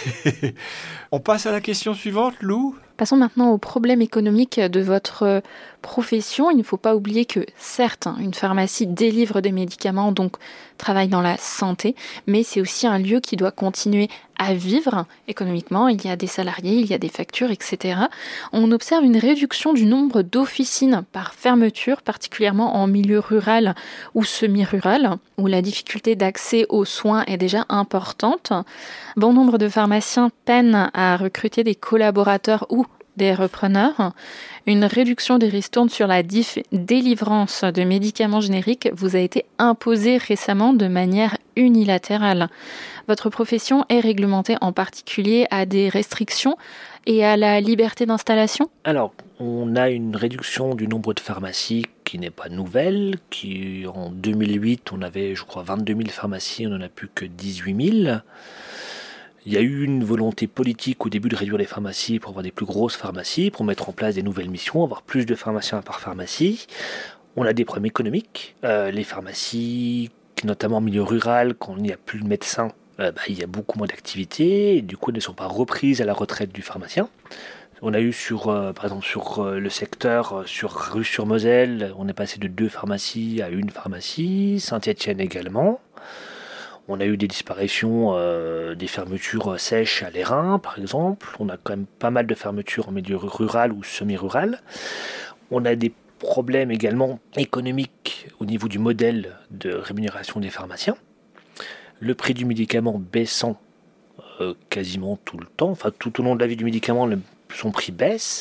On passe à la question suivante, Lou. Passons maintenant aux problèmes économiques de votre profession. Il ne faut pas oublier que, certes, une pharmacie délivre des médicaments, donc travaille dans la santé, mais c'est aussi un lieu qui doit continuer à vivre économiquement. Il y a des salariés, il y a des factures, etc. On observe une réduction du nombre d'officines par fermeture, particulièrement en milieu rural ou semi-rural, où la difficulté d'accès aux soins est déjà importante. Bon nombre de pharmaciens peinent à recruter des collaborateurs ou des repreneurs. Une réduction des ristournes sur la délivrance de médicaments génériques vous a été imposée récemment de manière unilatérale. Votre profession est réglementée en particulier à des restrictions et à la liberté d'installation ? Alors, on a une réduction du nombre de pharmacies qui n'est pas nouvelle, qui en 2008, on avait, je crois, 22 000 pharmacies, on n'en a plus que 18 000. Il y a eu une volonté politique au début de réduire les pharmacies pour avoir des plus grosses pharmacies, pour mettre en place des nouvelles missions, avoir plus de pharmaciens par pharmacie. On a des problèmes économiques. Les pharmacies, notamment en milieu rural, quand il n'y a plus de médecins, il y a beaucoup moins d'activités, et du coup, elles ne sont pas reprises à la retraite du pharmacien. On a eu par exemple sur le secteur, sur Rue-sur-Moselle, on est passé de 2 pharmacies à 1 pharmacie, Saint-Étienne également. On a eu des disparitions, des fermetures sèches à l'Airain, par exemple. On a quand même pas mal de fermetures en milieu rural ou semi-rural. On a des problèmes également économiques au niveau du modèle de rémunération des pharmaciens. Le prix du médicament baissant quasiment tout le temps, enfin tout au long de la vie du médicament, son prix baisse.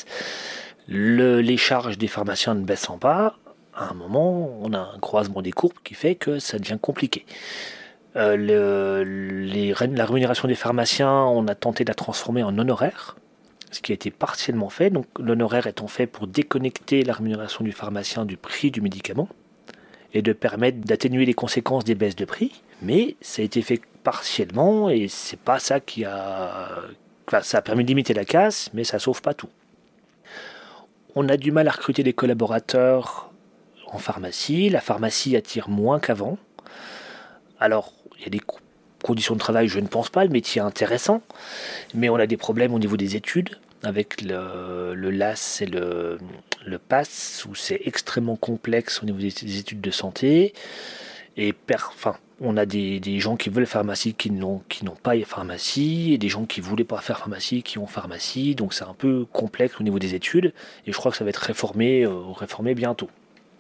Les charges des pharmaciens ne baissant pas, à un moment, on a un croisement des courbes qui fait que ça devient compliqué. La rémunération des pharmaciens, on a tenté de la transformer en honoraire, ce qui a été partiellement fait. Donc l'honoraire étant fait pour déconnecter la rémunération du pharmacien du prix du médicament et de permettre d'atténuer les conséquences des baisses de prix. Mais ça a été fait partiellement et c'est pas ça qui a... Enfin, ça a permis de limiter la casse, mais ça sauve pas tout. On a du mal à recruter des collaborateurs en pharmacie. La pharmacie attire moins qu'avant. Alors, il y a des conditions de travail, je ne pense pas, le métier est intéressant, mais on a des problèmes au niveau des études, avec le LAS et le PASS, où c'est extrêmement complexe au niveau des études de santé, et on a des gens qui veulent pharmacie qui n'ont pas pharmacie, et des gens qui voulaient pas faire pharmacie qui ont pharmacie, donc c'est un peu complexe au niveau des études, et je crois que ça va être réformé bientôt.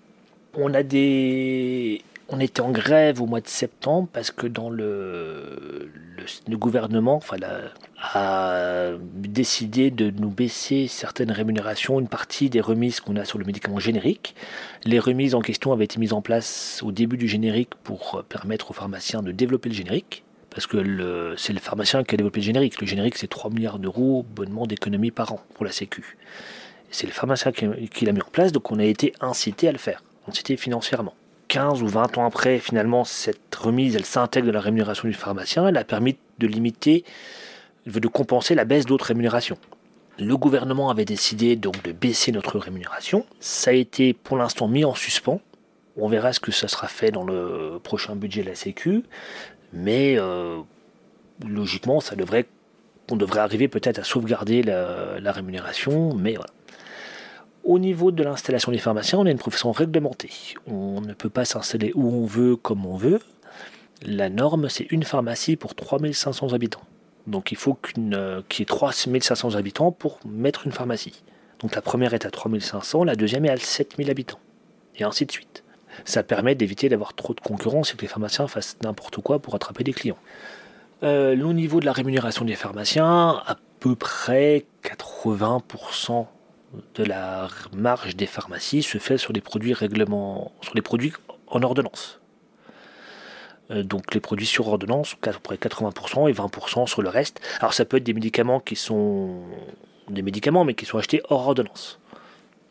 On était en grève au mois de septembre parce que dans le gouvernement a décidé de nous baisser certaines rémunérations, une partie des remises qu'on a sur le médicament générique. Les remises en question avaient été mises en place au début du générique pour permettre aux pharmaciens de développer le générique, parce que c'est le pharmacien qui a développé le générique. Le générique, c'est 3 milliards d'euros bonnement d'économie par an pour la Sécu. C'est le pharmacien qui l'a mis en place, donc on a été incité à le faire, incité financièrement. 15 ou 20 ans après, finalement, cette remise, elle s'intègre dans la rémunération du pharmacien. Elle a permis de compenser la baisse d'autres rémunérations. Le gouvernement avait décidé donc de baisser notre rémunération. Ça a été pour l'instant mis en suspens. On verra ce que ça sera fait dans le prochain budget de la Sécu. Mais logiquement, on devrait arriver peut-être à sauvegarder la rémunération. Mais voilà. Au niveau de l'installation des pharmaciens, on a une profession réglementée. On ne peut pas s'installer où on veut, comme on veut. La norme, c'est une pharmacie pour 3500 habitants. Donc il faut qu'il y ait 3500 habitants pour mettre une pharmacie. Donc la première est à 3500, la deuxième est à 7000 habitants. Et ainsi de suite. Ça permet d'éviter d'avoir trop de concurrence et que les pharmaciens fassent n'importe quoi pour attraper des clients. Au niveau de la rémunération des pharmaciens, à peu près 80% de la marge des pharmacies se fait sur les produits en ordonnance. Donc les produits sur ordonnance, à peu près 80% et 20% sur le reste. Alors ça peut être des médicaments mais qui sont achetés hors ordonnance.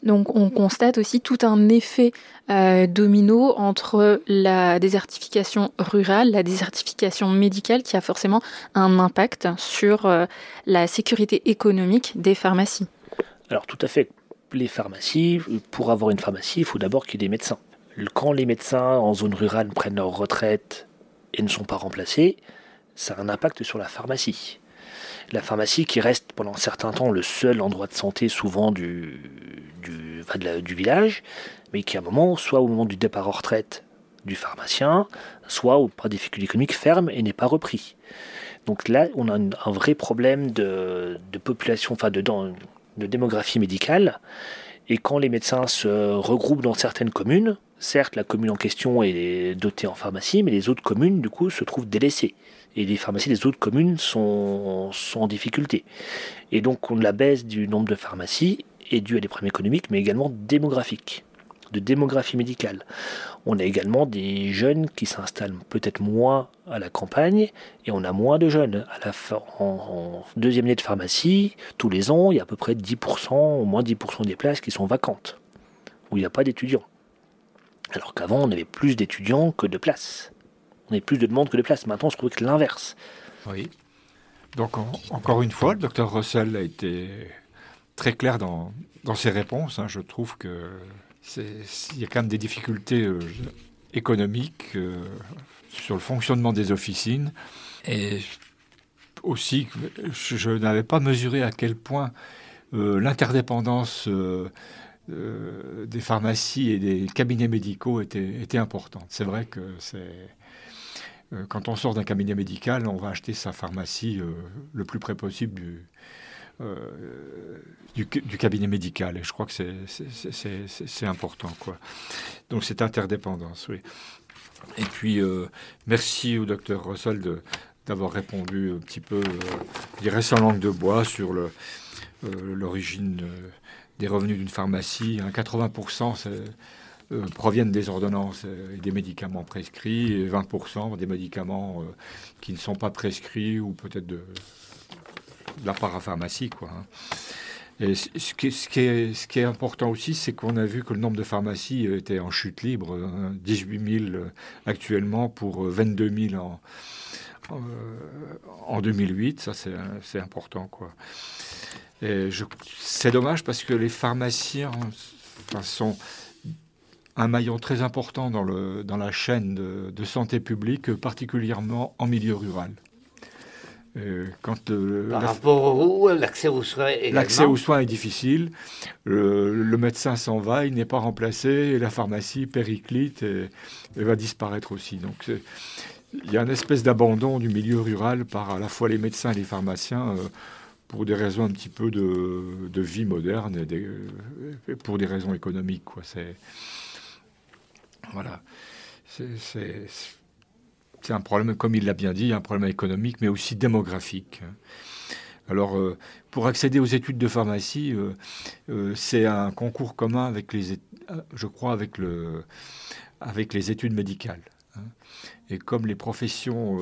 Donc on constate aussi tout un effet domino entre la désertification rurale, la désertification médicale qui a forcément un impact sur la sécurité économique des pharmacies. Alors tout à fait, les pharmacies, pour avoir une pharmacie, il faut d'abord qu'il y ait des médecins. Quand les médecins en zone rurale prennent leur retraite et ne sont pas remplacés, ça a un impact sur la pharmacie. La pharmacie qui reste pendant un certain temps le seul endroit de santé souvent du village, mais qui à un moment, soit au moment du départ en retraite du pharmacien, soit par difficultés économiques ferme et n'est pas repris. Donc là, on a un vrai problème de population, de démographie médicale. Et quand les médecins se regroupent dans certaines communes, certes la commune en question est dotée en pharmacie, mais les autres communes du coup se trouvent délaissées. Et les pharmacies des autres communes sont en difficulté. Et donc la baisse du nombre de pharmacies est due à des problèmes économiques, mais également démographiques, de démographie médicale. On a également des jeunes qui s'installent peut-être moins à la campagne, et on a moins de jeunes. En deuxième année de pharmacie, tous les ans, il y a à peu près 10%, au moins 10% des places qui sont vacantes, où il n'y a pas d'étudiants. Alors qu'avant, on avait plus d'étudiants que de places. On avait plus de demandes que de places. Maintenant, on se trouve que l'inverse. Oui. Donc, encore une fois, le docteur Russell a été très clair dans ses réponses. Je trouve qu'il y a quand même des difficultés économiques sur le fonctionnement des officines. Et aussi, je n'avais pas mesuré à quel point l'interdépendance des pharmacies et des cabinets médicaux était importante. C'est vrai que quand on sort d'un cabinet médical, on va acheter sa pharmacie le plus près possible du cabinet médical. Et je crois que c'est important, quoi. Donc cette interdépendance, oui. Et puis, merci au docteur Russell d'avoir répondu un petit peu, je dirais sans langue de bois, sur l'origine des revenus d'une pharmacie. 80%, proviennent des ordonnances et des médicaments prescrits, et 20% des médicaments qui ne sont pas prescrits ou peut-être de la parapharmacie, quoi. Et ce qui est important aussi, c'est qu'on a vu que le nombre de pharmacies était en chute libre, 18 000 actuellement pour 22 000 en 2008. Ça, c'est important, quoi. Et c'est dommage parce que les pharmaciens sont un maillon très important dans la chaîne de santé publique, particulièrement en milieu rural. Par rapport à l'accès aux soins également. L'accès aux soins est difficile, le médecin s'en va, il n'est pas remplacé, et la pharmacie périclite et va disparaître aussi. Donc il y a une espèce d'abandon du milieu rural par à la fois les médecins et les pharmaciens pour des raisons un petit peu de vie moderne et pour des raisons économiques, quoi. Voilà. C'est un problème, comme il l'a bien dit, un problème économique, mais aussi démographique. Alors, pour accéder aux études de pharmacie, c'est un concours commun avec les études médicales. Et comme les professions,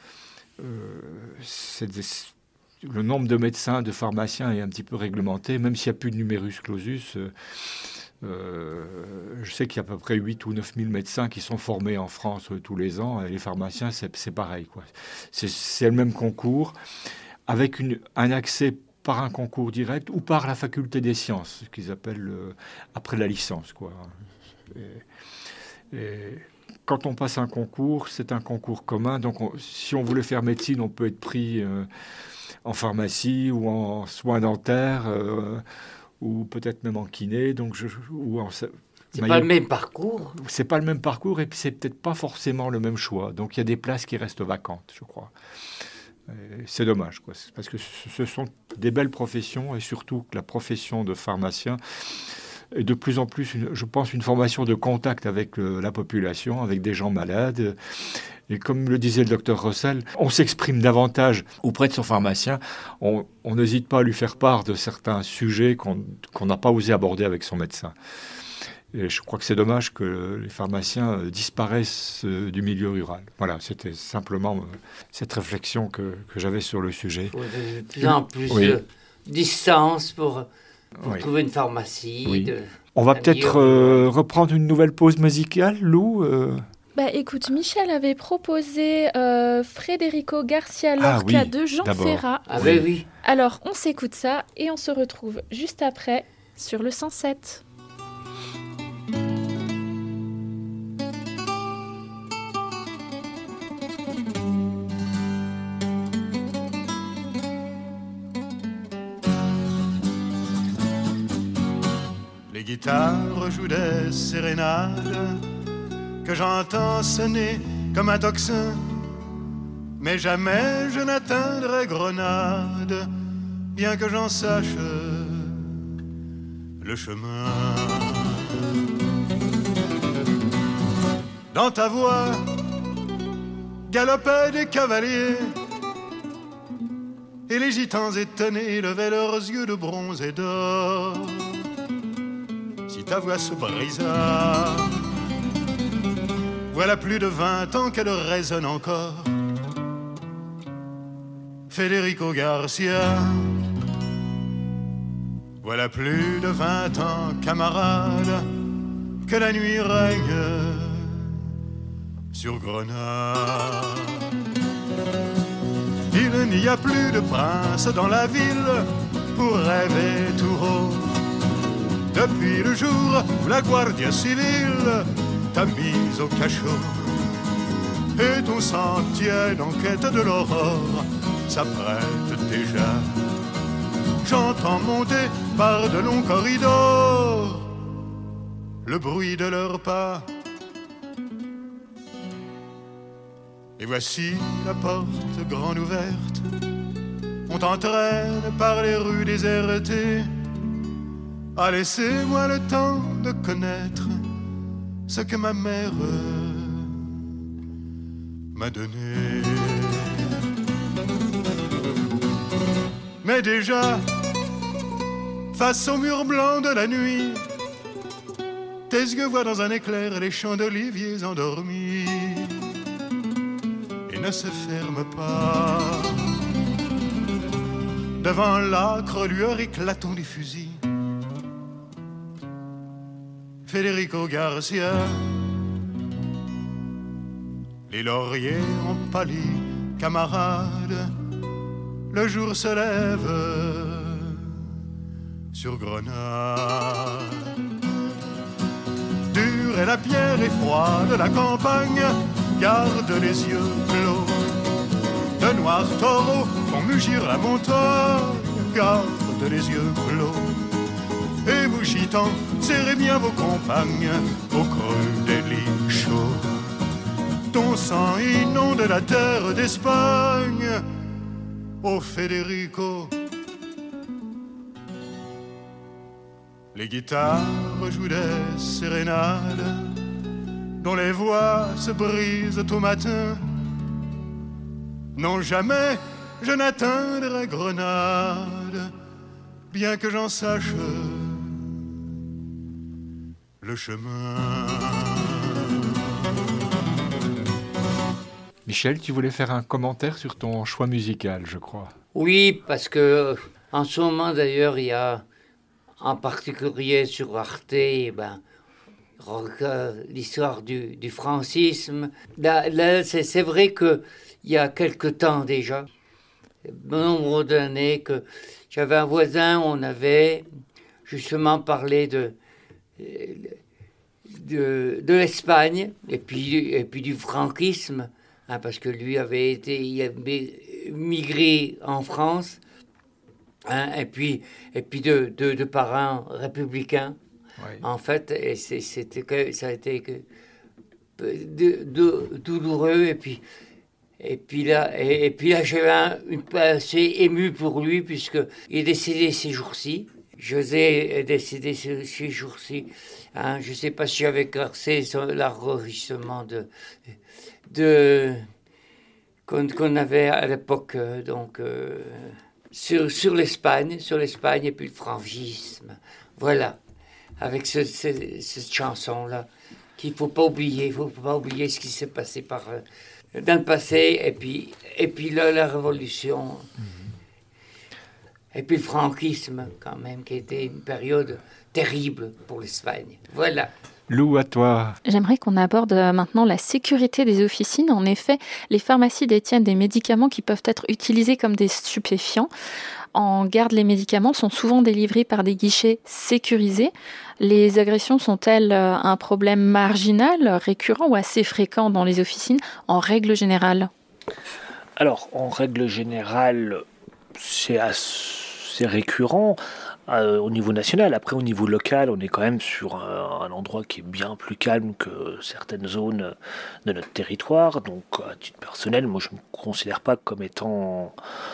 le nombre de médecins, de pharmaciens est un petit peu réglementé, même s'il n'y a plus de numerus clausus. Je sais qu'il y a à peu près 8 ou 9 000 médecins qui sont formés en France tous les ans, et les pharmaciens, c'est pareil, quoi. C'est le même concours, avec un accès par un concours direct ou par la faculté des sciences, ce qu'ils appellent après la licence, quoi. Et quand on passe un concours, c'est un concours commun. Donc, si on voulait faire médecine, on peut être pris en pharmacie ou en soins dentaires, ou peut-être même en kiné. C'est pas le même parcours. C'est pas le même parcours, et puis c'est peut-être pas forcément le même choix. Donc il y a des places qui restent vacantes, je crois. C'est dommage, quoi. Parce que ce sont des belles professions, et surtout que la profession de pharmacien est de plus en plus, je pense, une formation de contact avec la population, avec des gens malades. Et comme le disait le docteur Russell, on s'exprime davantage auprès de son pharmacien. On n'hésite pas à lui faire part de certains sujets qu'on n'a pas osé aborder avec son médecin. Et je crois que c'est dommage que les pharmaciens disparaissent du milieu rural. Voilà, c'était simplement cette réflexion que j'avais sur le sujet. Il faut de plus en plus de distance pour pour trouver une pharmacie. Oui. On va peut-être reprendre une nouvelle pause musicale, Lou Écoute, Michel avait proposé Federico Garcia Lorca de Jean Ferrat. Ah oui. Alors, on s'écoute ça et on se retrouve juste après sur le 107. Les guitares jouent des sérénades que j'entends sonner comme un tocsin, mais jamais je n'atteindrai Grenade, bien que j'en sache le chemin. Dans ta voix galopaient des cavaliers, et les gitans étonnés levaient leurs yeux de bronze et d'or. Si ta voix se brisa, voilà plus de 20 ans qu'elle résonne encore. Federico Garcia, voilà plus de 20 ans, camarade, que la nuit règne sur Grenade. Il n'y a plus de prince dans la ville pour rêver tout haut. Depuis le jour où la Guardia Civile t'a mise au cachot, et ton sentier d'enquête de l'aurore s'apprête déjà. J'entends monter par de longs corridors le bruit de leurs pas. Et voici la porte grande ouverte, on t'entraîne par les rues désertées. Ah, laissez-moi le temps de connaître ce que ma mère m'a donné. Mais déjà, face au mur blanc de la nuit, tes yeux voient dans un éclair les champs d'oliviers endormis et ne se ferment pas devant l'âcre lueur éclatant des fusils. Federico Garcia, les lauriers ont pâli, camarade, le jour se lève sur Grenade. Dure est la pierre et froide, la campagne garde les yeux clos. De noirs taureaux font mugir la montagne, garde les yeux clos. Et vous gitans, serrez bien vos compagnes au creux des lits chauds. Ton sang inonde la terre d'Espagne, ô Federico. Les guitares jouent des sérénades dont les voix se brisent au matin. Non, jamais je n'atteindrai Grenade, bien que j'en sache le chemin. Michel, tu voulais faire un commentaire sur ton choix musical, je crois. Oui, parce que en ce moment d'ailleurs, il y a en particulier sur Arte, l'histoire du francisme. Là, c'est vrai qu'il y a quelque temps déjà, nombre d'années, que j'avais un voisin, on avait justement parlé de l'Espagne et puis du franquisme, hein, parce que lui il avait migré en France, hein, et puis de parents républicains, oui. En fait, et ça a été douloureux, et puis là j'avais assez ému pour lui, puisque il est décédé ces jours-ci. José est décédé ces jours-ci. Hein, je ne sais pas si j'avais cassé l'enregistrement qu'on avait à l'époque, sur l'Espagne et puis le franquisme. Voilà, avec cette chanson-là qu'il ne faut pas oublier. Il ne faut pas oublier ce qui s'est passé dans le passé, et puis là, la révolution. Et puis le franquisme, quand même, qui était une période terrible pour l'Espagne. Voilà. Lou, à toi. J'aimerais qu'on aborde maintenant la sécurité des officines. En effet, les pharmacies détiennent des médicaments qui peuvent être utilisés comme des stupéfiants. En garde, les médicaments sont souvent délivrés par des guichets sécurisés. Les agressions sont-elles un problème marginal, récurrent ou assez fréquent dans les officines en règle générale ? Alors, en règle générale, c'est assez récurrent au niveau national. Après, au niveau local, on est quand même sur un endroit qui est bien plus calme que certaines zones de notre territoire. Donc, à titre personnel, moi, je ne me considère pas comme étant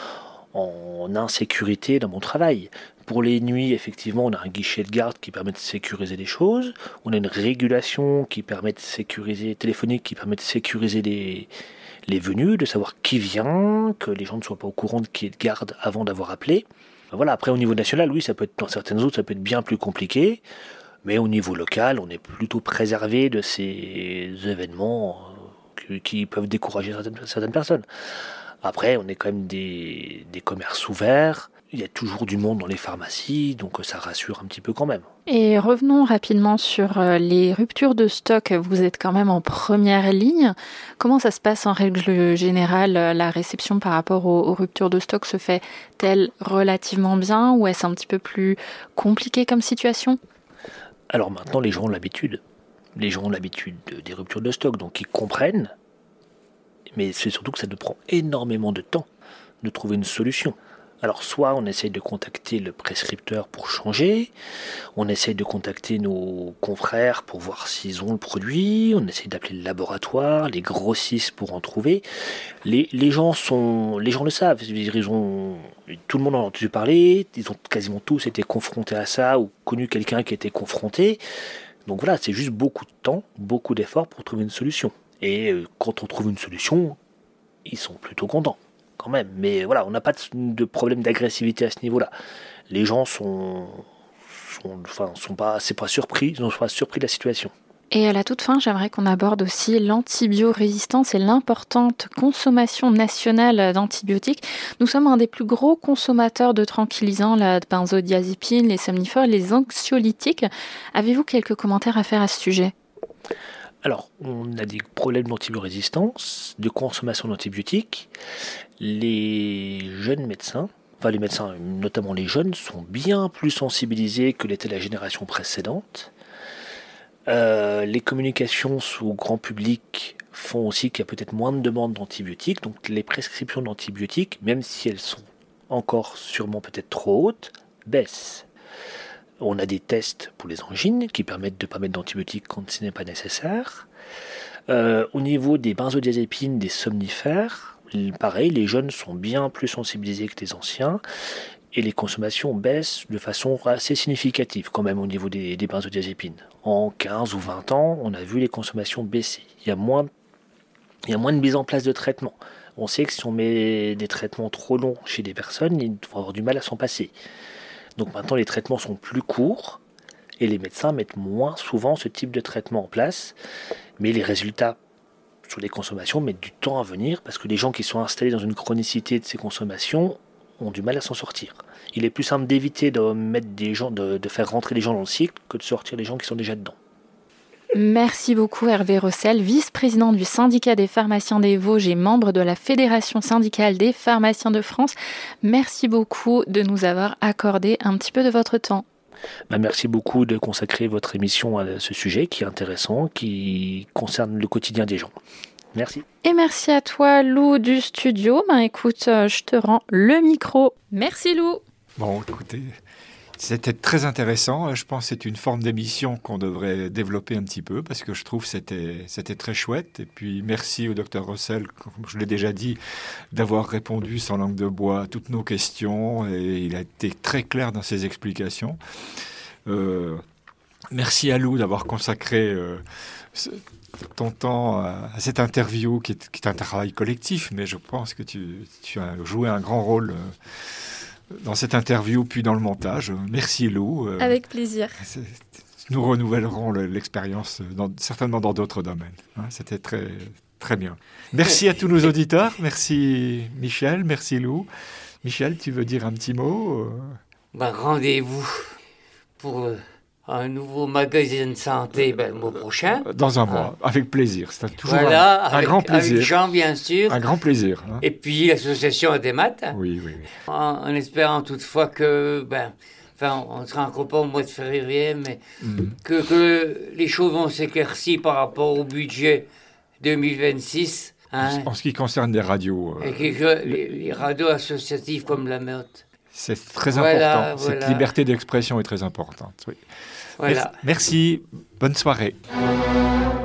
en insécurité dans mon travail. Pour les nuits, effectivement, on a un guichet de garde qui permet de sécuriser les choses. On a une régulation qui permet de sécuriser, téléphonique, qui permet de sécuriser les venues, de savoir qui vient, que les gens ne soient pas au courant de qui est de garde avant d'avoir appelé. Voilà, après au niveau national, oui, ça peut être dans certaines zones, ça peut être bien plus compliqué, mais au niveau local, on est plutôt préservé de ces événements qui peuvent décourager certaines personnes. Après, on est quand même des commerces ouverts, il y a toujours du monde dans les pharmacies, donc ça rassure un petit peu quand même. Et revenons rapidement sur les ruptures de stock. Vous êtes quand même en première ligne. Comment ça se passe en règle générale? La réception par rapport aux ruptures de stock se fait-elle relativement bien ou est-ce un petit peu plus compliqué comme situation? Alors maintenant, les gens ont l'habitude. Les gens ont l'habitude des ruptures de stock, donc ils comprennent. Mais c'est surtout que ça nous prend énormément de temps de trouver une solution. Alors soit on essaye de contacter le prescripteur pour changer, on essaye de contacter nos confrères pour voir s'ils ont le produit, on essaye d'appeler le laboratoire, les grossistes pour en trouver. Les gens le savent, tout le monde en a entendu parler, ils ont quasiment tous été confrontés à ça ou connu quelqu'un qui était confronté. Donc voilà, c'est juste beaucoup de temps, beaucoup d'efforts pour trouver une solution. Et quand on trouve une solution, ils sont plutôt contents. Quand même, mais voilà, on n'a pas de problème d'agressivité à ce niveau-là. Les gens c'est pas surpris, ils n'ont pas surpris de la situation. Et à la toute fin, j'aimerais qu'on aborde aussi l'antibiorésistance et l'importante consommation nationale d'antibiotiques. Nous sommes un des plus gros consommateurs de tranquillisants, la benzodiazépine, les somnifères, les anxiolytiques. Avez-vous quelques commentaires à faire à ce sujet ? Alors, on a des problèmes d'antibiorésistance, de consommation d'antibiotiques. Les jeunes médecins, les médecins, notamment les jeunes, sont bien plus sensibilisés que l'était la génération précédente. Les communications au grand public font aussi qu'il y a peut-être moins de demandes d'antibiotiques. Donc les prescriptions d'antibiotiques, même si elles sont encore sûrement peut-être trop hautes, baissent. On a des tests pour les angines qui permettent de ne pas mettre d'antibiotiques quand ce n'est pas nécessaire. Au niveau des benzodiazépines, des somnifères, pareil, les jeunes sont bien plus sensibilisés que les anciens et les consommations baissent de façon assez significative quand même au niveau des benzodiazépines. En 15 ou 20 ans, on a vu les consommations baisser. Il y a moins de mise en place de traitements. On sait que si on met des traitements trop longs chez des personnes, ils vont avoir du mal à s'en passer. Donc maintenant, les traitements sont plus courts et les médecins mettent moins souvent ce type de traitement en place. Mais les résultats sur les consommations mettent du temps à venir parce que les gens qui sont installés dans une chronicité de ces consommations ont du mal à s'en sortir. Il est plus simple d'éviter de mettre des gens, de faire rentrer les gens dans le cycle que de sortir les gens qui sont déjà dedans. Merci beaucoup Hervé Rossel, vice-président du syndicat des pharmaciens des Vosges et membre de la Fédération syndicale des pharmaciens de France. Merci beaucoup de nous avoir accordé un petit peu de votre temps. Merci beaucoup de consacrer votre émission à ce sujet qui est intéressant, qui concerne le quotidien des gens. Merci. Et merci à toi Lou du studio. Écoute, je te rends le micro. Merci Lou. Bon, écoutez, c'était très intéressant. Je pense que c'est une forme d'émission qu'on devrait développer un petit peu parce que je trouve que c'était très chouette. Et puis merci au Dr Rossel, comme je l'ai déjà dit, d'avoir répondu sans langue de bois à toutes nos questions. Et il a été très clair dans ses explications. Merci à Lou d'avoir consacré ton temps à cette interview qui est un travail collectif. Mais je pense que tu as joué un grand rôle dans cette interview, puis dans le montage. Merci Lou. Avec plaisir. Nous renouvellerons l'expérience certainement dans d'autres domaines. C'était très, très bien. Merci à tous nos auditeurs. Merci Michel, merci Lou. Michel, tu veux dire un petit mot Rendez-vous pour un nouveau magazine de santé le mois prochain. Dans un mois, avec plaisir. C'est toujours un grand plaisir. Avec Jean, bien sûr. Un grand plaisir. Et puis l'association Adémat. Oui. En espérant toutefois que, on ne se rencontre pas au mois de février, mais que les choses vont s'éclaircir par rapport au budget 2026. En ce qui concerne les radios. Et que les radios associatives comme la Meurthe. C'est très important. Cette liberté d'expression est très importante. Oui. Voilà. Merci. Bonne soirée.